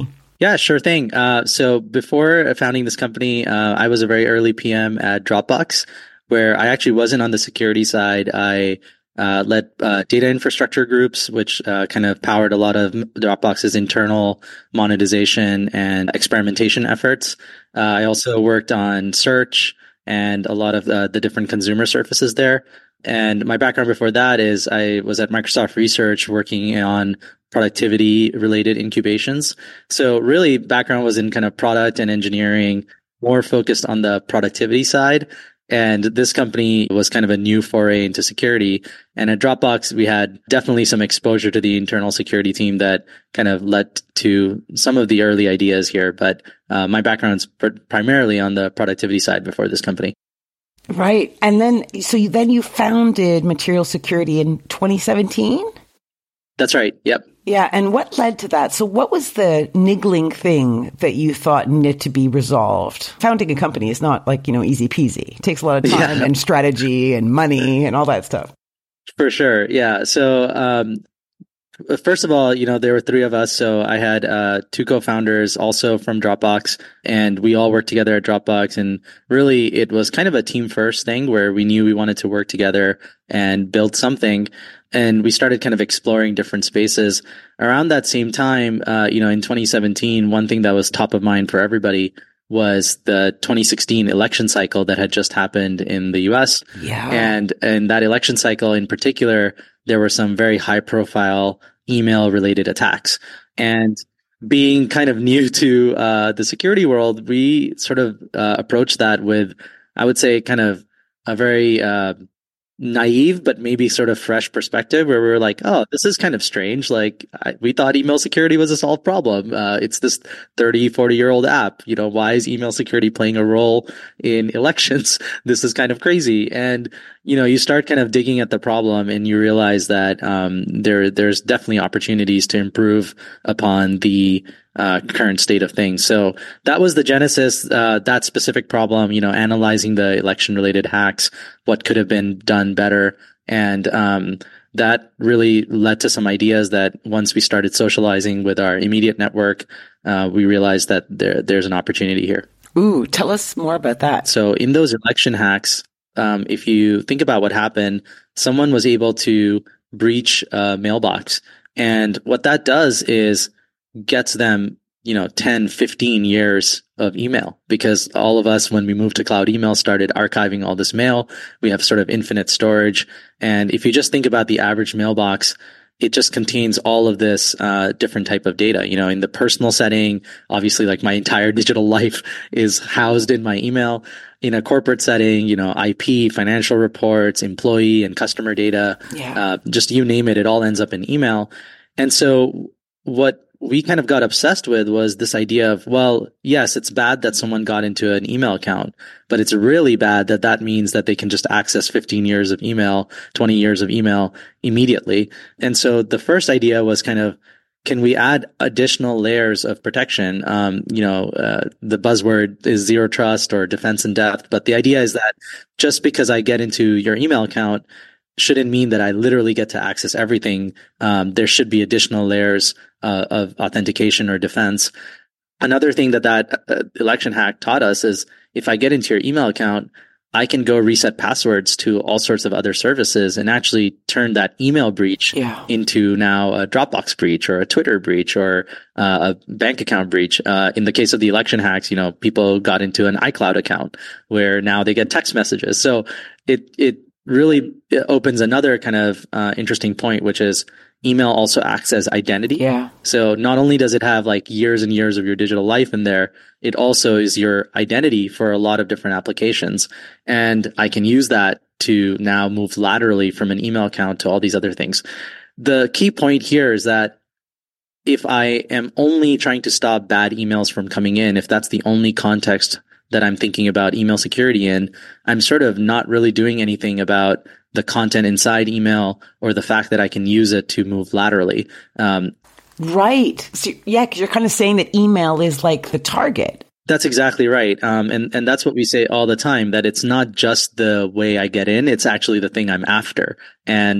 Yeah, sure thing. Uh, so before founding this company, uh, I was a very early P M at Dropbox, where I actually wasn't on the security side. I uh, led uh, data infrastructure groups, which uh, kind of powered a lot of Dropbox's internal monetization and experimentation efforts. Uh, I also worked on search and a lot of uh, the different consumer surfaces there. And my background before that is I was at Microsoft Research working on productivity related incubations. So really background was in kind of product and engineering, more focused on the productivity side. And this company was kind of a new foray into security. And at Dropbox, we had definitely some exposure to the internal security team that kind of led to some of the early ideas here. But uh, my background's pr- primarily on the productivity side before this company. Right. And then, so you, then you founded Material Security in twenty seventeen? That's right. Yep. Yeah. And what led to that? So what was the niggling thing that you thought needed to be resolved? Founding a company is not like, you know, easy peasy. It takes a lot of time yeah. and strategy and money and all that stuff. For sure. Yeah. So, um, first of all, you know, there were three of us. So I had uh, two co-founders also from Dropbox, and we all worked together at Dropbox. And really, it was kind of a team first thing where we knew we wanted to work together and build something. And we started kind of exploring different spaces. Around that same time, uh, you know, in twenty seventeen, one thing that was top of mind for everybody was the twenty sixteen election cycle that had just happened in the U S. Yeah. And and that election cycle in particular, there were some very high profile email related attacks. And being kind of new to uh, the security world, we sort of uh, approached that with, I would say, kind of a very uh, naive, but maybe sort of fresh perspective where we were like, oh, this is kind of strange. Like I, we thought email security was a solved problem. Uh, it's this thirty, forty year old app. You know, why is email security playing a role in elections? This is kind of crazy. And, you know, you start kind of digging at the problem and you realize that, um, there, there's definitely opportunities to improve upon the, uh, current state of things. So that was the genesis, uh, that specific problem, you know, analyzing the election related hacks, what could have been done better. And, um, that really led to some ideas that once we started socializing with our immediate network, uh, we realized that there, there's an opportunity here. Ooh, tell us more about that. So in those election hacks, um, if you think about what happened, someone was able to breach a mailbox. And what that does is gets them, you know, ten, fifteen years of email, because all of us, when we moved to cloud email, started archiving all this mail. We have sort of infinite storage. And if you just think about the average mailbox, it just contains all of this uh, different type of data. You know, in the personal setting, obviously, like my entire digital life is housed in my email. In a corporate setting, you know, I P, financial reports, employee and customer data, yeah. uh, just you name it, it all ends up in email. And so what we kind of got obsessed with was this idea of, well, yes, it's bad that someone got into an email account, but it's really bad that that means that they can just access fifteen years of email, twenty years of email immediately. And so the first idea was kind of, can we add additional layers of protection? Um, you know, uh, the buzzword is zero trust or defense in depth, but the idea is that just because I get into your email account shouldn't mean that I literally get to access everything. Um, there should be additional layers uh, of authentication or defense. Another thing that that uh, election hack taught us is if I get into your email account, I can go reset passwords to all sorts of other services and actually turn that email breach yeah. into now a Dropbox breach or a Twitter breach or uh, a bank account breach. Uh, in the case of the election hacks, you know, people got into an iCloud account where now they get text messages. So it, it really it opens another kind of uh, interesting point, which is email also acts as identity. Yeah. So not only does it have like years and years of your digital life in there, it also is your identity for a lot of different applications. And I can use that to now move laterally from an email account to all these other things. The key point here is that if I am only trying to stop bad emails from coming in, if that's the only context that I'm thinking about email security in, I'm sort of not really doing anything about the content inside email or the fact that I can use it to move laterally. Um, right. So, yeah, because you're kind of saying that email is like the target. That's exactly right. Um, and, and that's what we say all the time, that it's not just the way I get in, it's actually the thing I'm after. And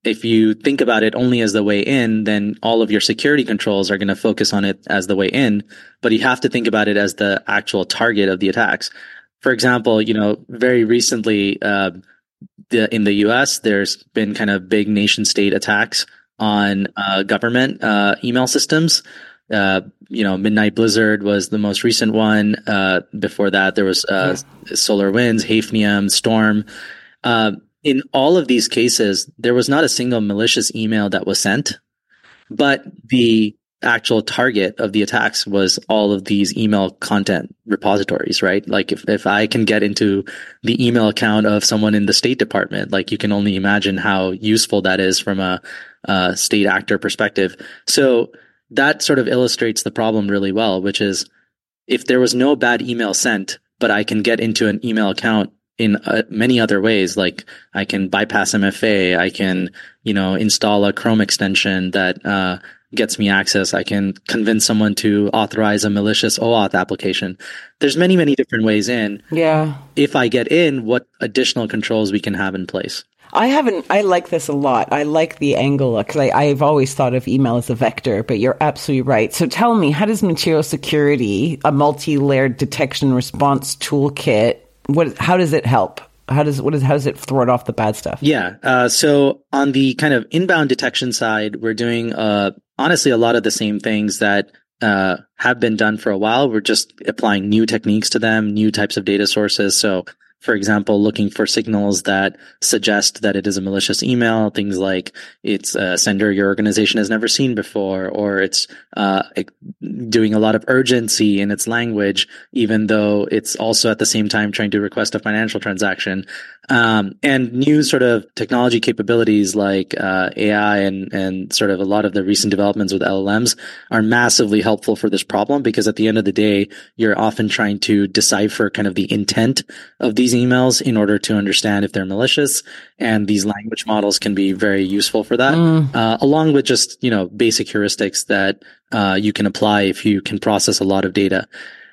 if you think about it only as the way in, then all of your security controls are going to focus on it as the way in, but you have to think about it as the actual target of the attacks. For example, you know, very recently, uh, the, in the U S, there's been kind of big nation state attacks on uh, government uh, email systems. Uh, you know, Midnight Blizzard was the most recent one. Uh, before that, there was uh, yeah. SolarWinds, Hafnium, Storm. Uh, In all of these cases, there was not a single malicious email that was sent, but the actual target of the attacks was all of these email content repositories, right? Like if, if I can get into the email account of someone in the State Department, like you can only imagine how useful that is from a, a state actor perspective. So that sort of illustrates the problem really well, which is if there was no bad email sent, but I can get into an email account in uh, many other ways, like I can bypass M F A, I can, you know, install a Chrome extension that uh, gets me access. I can convince someone to authorize a malicious OAuth application. There's many, many different ways in. Yeah. If I get in, what additional controls we can have in place? I haven't, I like this a lot. I like the angle because I've always thought of email as a vector, but you're absolutely right. So tell me, how does Material Security, a multi-layered detection response toolkit, What? How does it help? How does what is how does it thwart off the bad stuff? Yeah. Uh, so on the kind of inbound detection side, we're doing uh, honestly a lot of the same things that uh, have been done for a while. We're just applying new techniques to them, new types of data sources. So, for example, looking for signals that suggest that it is a malicious email, things like it's a sender your organization has never seen before, or it's uh, doing a lot of urgency in its language, even though it's also at the same time trying to request a financial transaction. Um, and new sort of technology capabilities like uh, A I and, and sort of a lot of the recent developments with L L Ms are massively helpful for this problem, because at the end of the day, you're often trying to decipher kind of the intent of these emails in order to understand if they're malicious. And these language models can be very useful for that, mm. uh, along with just, you know, basic heuristics that uh, you can apply if you can process a lot of data.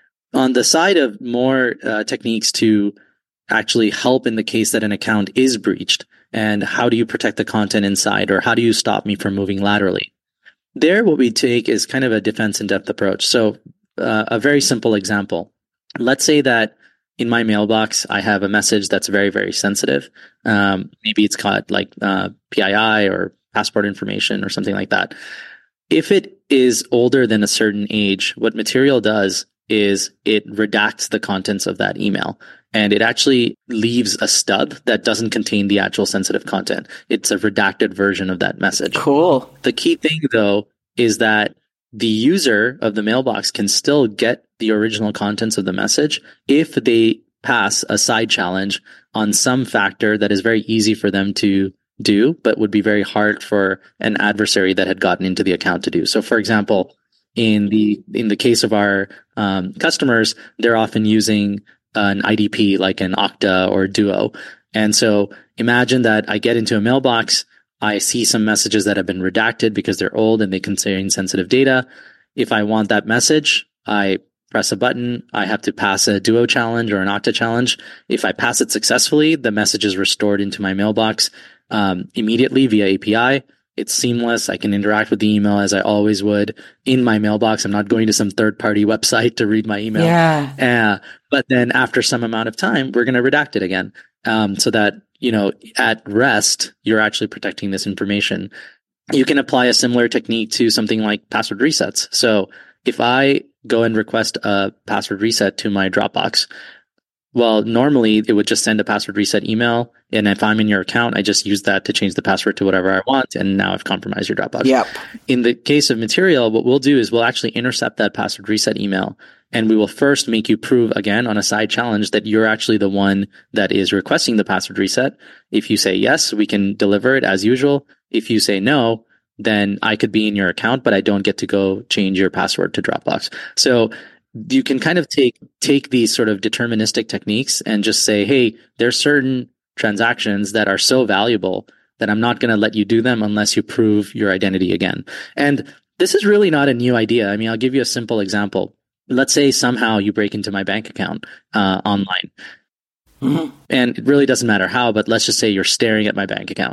On the side of more uh, techniques to actually help in the case that an account is breached, and how do you protect the content inside, or how do you stop me from moving laterally? There, what we take is kind of a defense in depth approach. So uh, a very simple example. Let's say that in my mailbox, I have a message that's very, very sensitive. Um, maybe it's got like uh, P I I or passport information or something like that. If it is older than a certain age, what Material does is it redacts the contents of that email. And it actually leaves a stub that doesn't contain the actual sensitive content. It's a redacted version of that message. Cool. The key thing, though, is that the user of the mailbox can still get the original contents of the message if they pass a side challenge on some factor that is very easy for them to do, but would be very hard for an adversary that had gotten into the account to do. So, for example, in the in the case of our um, customers, they're often using an I D P like an Okta or Duo. And so imagine that I get into a mailbox, I see some messages that have been redacted because they're old and they contain sensitive data. If I want that message, I press a button. I have to pass a Duo challenge or an Okta challenge. If I pass it successfully, the message is restored into my mailbox um, immediately via A P I. It's seamless. I can interact with the email as I always would in my mailbox. I'm not going to some third-party website to read my email. Yeah. Uh, but then after some amount of time, we're going to redact it again, um, so that, you know, at rest, you're actually protecting this information. You can apply a similar technique to something like password resets. So if I go and request a password reset to my Dropbox, well, normally it would just send a password reset email. And if I'm in your account, I just use that to change the password to whatever I want. And now I've compromised your Dropbox. Yep. In the case of Material, what we'll do is we'll actually intercept that password reset email. And we will first make you prove again on a side challenge that you're actually the one that is requesting the password reset. If you say yes, we can deliver it as usual. If you say no, then I could be in your account, but I don't get to go change your password to Dropbox. So you can kind of take take these sort of deterministic techniques and just say, hey, there's certain transactions that are so valuable that I'm not going to let you do them unless you prove your identity again. And this is really not a new idea. I mean, I'll give you a simple example. Let's say somehow you break into my bank account uh, online. Mm-hmm. And it really doesn't matter how, but let's just say you're staring at my bank account.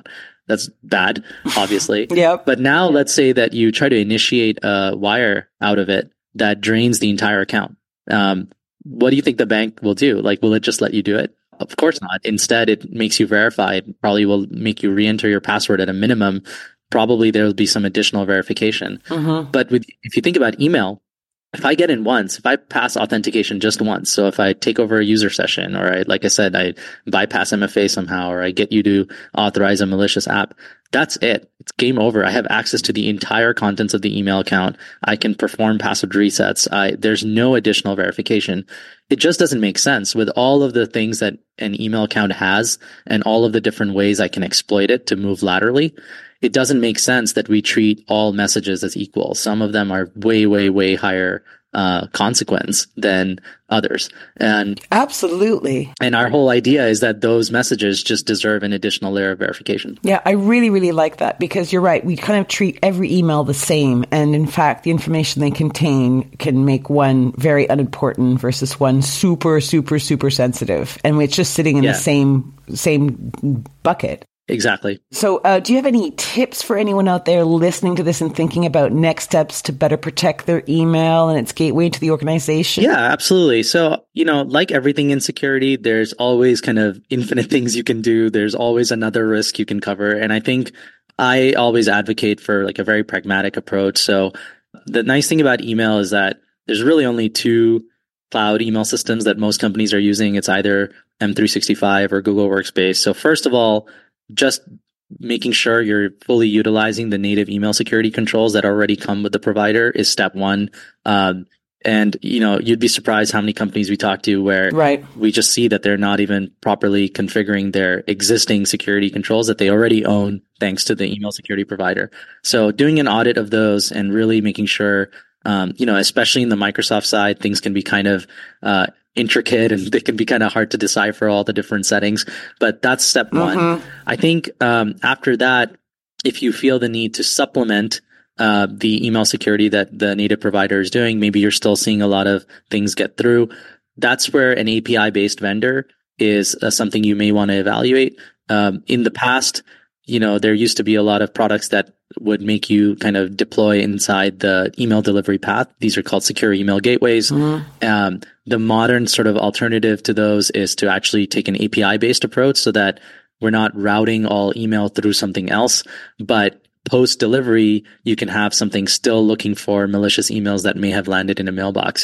That's bad, obviously. Yep. But now let's say that you try to initiate a wire out of it that drains the entire account. Um, what do you think the bank will do? Like, will it just let you do it? Of course not. Instead, it makes you verify. It probably will make you re-enter your password at a minimum. Probably there will be some additional verification. Mm-hmm. But with, if you think about email, if I get in once, if I pass authentication just once, so if I take over a user session, or I, like I said, I bypass M F A somehow, or I get you to authorize a malicious app, that's it. It's game over. I have access to the entire contents of the email account. I can perform password resets. I, there's no additional verification. It just doesn't make sense with all of the things that an email account has and all of the different ways I can exploit it to move laterally. It doesn't make sense that we treat all messages as equal. Some of them are way, way, way higher uh, consequence than others. And absolutely. And our whole idea is that those messages just deserve an additional layer of verification. Yeah, I really, really like that, because you're right. We kind of treat every email the same. And in fact, the information they contain can make one very unimportant versus one super, super, super sensitive. And it's just sitting in yeah. the same same bucket. Exactly. So uh, do you have any tips for anyone out there listening to this and thinking about next steps to better protect their email and its gateway to the organization? Yeah, absolutely. So, you know, like everything in security, there's always kind of infinite things you can do. There's always another risk you can cover. And I think I always advocate for like a very pragmatic approach. So the nice thing about email is that there's really only two cloud email systems that most companies are using. It's either M three sixty-five or Google Workspace. So first of all, just making sure you're fully utilizing the native email security controls that already come with the provider is step one. Um, and, you know, you'd be surprised how many companies we talk to where right. we just see that they're not even properly configuring their existing security controls that they already own thanks to the email security provider. So doing an audit of those and really making sure, um, you know, especially in the Microsoft side, things can be kind of uh intricate and they can be kind of hard to decipher all the different settings, but that's step one. Mm-hmm. I think um, after that, if you feel the need to supplement uh, the email security that the native provider is doing, maybe you're still seeing a lot of things get through. That's where an A P I-based vendor is uh, something you may want to evaluate. Um, in the past, you know, there used to be a lot of products that would make you kind of deploy inside the email delivery path. These are called secure email gateways. Mm-hmm. Um, the modern sort of alternative to those is to actually take an A P I-based approach so that we're not routing all email through something else, but post-delivery, you can have something still looking for malicious emails that may have landed in a mailbox.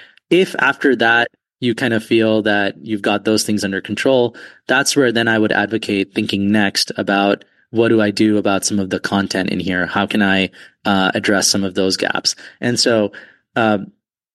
If after that, you kind of feel that you've got those things under control, that's where then I would advocate thinking next about what do I do about some of the content in here? How can I uh, address some of those gaps? And so um,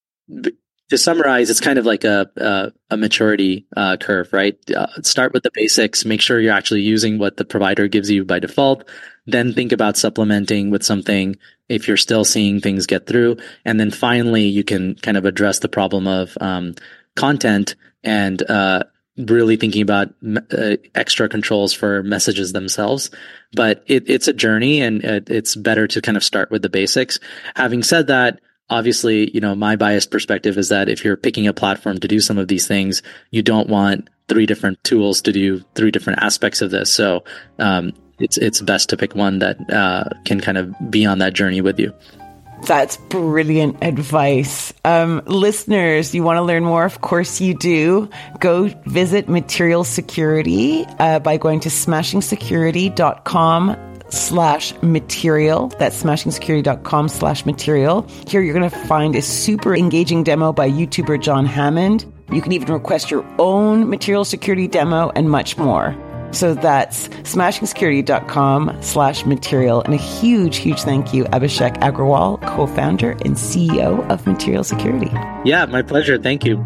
b- to summarize, it's kind of like a a, a maturity uh, curve, right? Uh, start with the basics, make sure you're actually using what the provider gives you by default, then think about supplementing with something if you're still seeing things get through. And then finally, you can kind of address the problem of um, content and uh, really thinking about uh, extra controls for messages themselves. But it, it's a journey, and it, it's better to kind of start with the basics. Having said that, obviously, you know, my biased perspective is that if you're picking a platform to do some of these things, you don't want three different tools to do three different aspects of this. So um, it's it's best to pick one that uh, can kind of be on that journey with you. That's brilliant advice. Um, listeners, you want to learn more? Of course you do. Go visit Material Security uh, by going to smashing security dot com slash material. That's smashing security dot com slash material. Here you're going to find a super engaging demo by YouTuber John Hammond. You can even request your own Material Security demo and much more. So that's smashing security dot com slash material. And a huge, huge thank you, Abhishek Agrawal, co-founder and C E O of Material Security. Yeah, my pleasure. Thank you.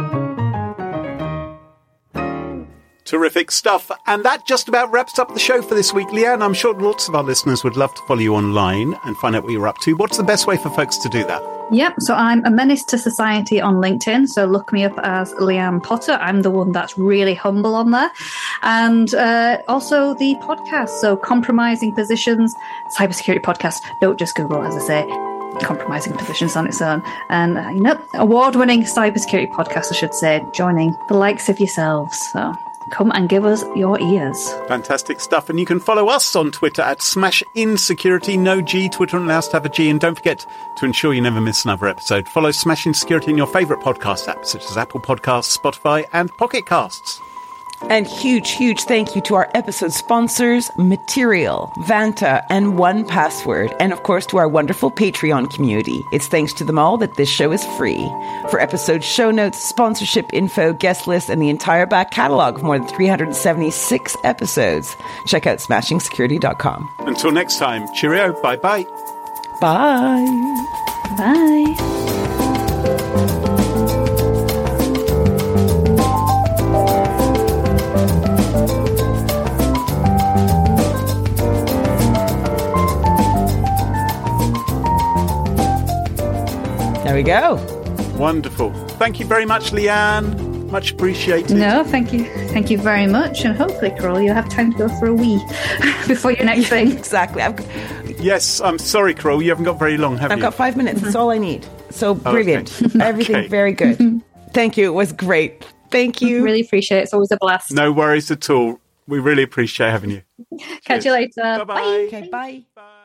Terrific stuff. And that just about wraps up the show for this week, Leanne. I'm sure lots of our listeners would love to follow you online and find out what you're up to. What's the best way for folks to do that? Yep, so I'm a menace to society on LinkedIn, so look me up as Leanne Potter. I'm the one that's really humble on there. And uh, also the podcast, so Compromising Positions, Cybersecurity Podcast. Don't just Google, as I say, Compromising Positions on its own. And, uh, you know, award-winning cybersecurity podcast, I should say, joining the likes of yourselves. So come and give us your ears. Fantastic stuff. And you can follow us on Twitter at SmashInSecurity. No G. Twitter allows to have a G. And don't forget to ensure you never miss another episode. Follow Smash In Security in your favourite podcast apps, such as Apple Podcasts, Spotify, and Pocket Casts. And huge, huge thank you to our episode sponsors, Material, Vanta, and one Password. And of course to our wonderful Patreon community. It's thanks to them all that this show is free. For episode show notes, sponsorship info, guest lists, and the entire back catalog of more than three hundred seventy-six episodes, check out smashing security dot com. Until next time, cheerio, bye-bye. Bye. Bye. There we go. Wonderful. Thank you very much, Leanne. Much appreciated. No, thank you. Thank you very much. And hopefully, Carol, you'll have time to go for a wee before your next thing. Exactly. I've, Yes, I'm sorry, Carol. You haven't got very long, have I've you? got five minutes. That's all I need. So Oh, brilliant. okay. Everything Okay. very good. Thank you. It was great. Thank you. Really appreciate it. It's always a blast. No worries at all. We really appreciate having you. Catch you later. Bye-bye. Bye. Okay, bye. Bye.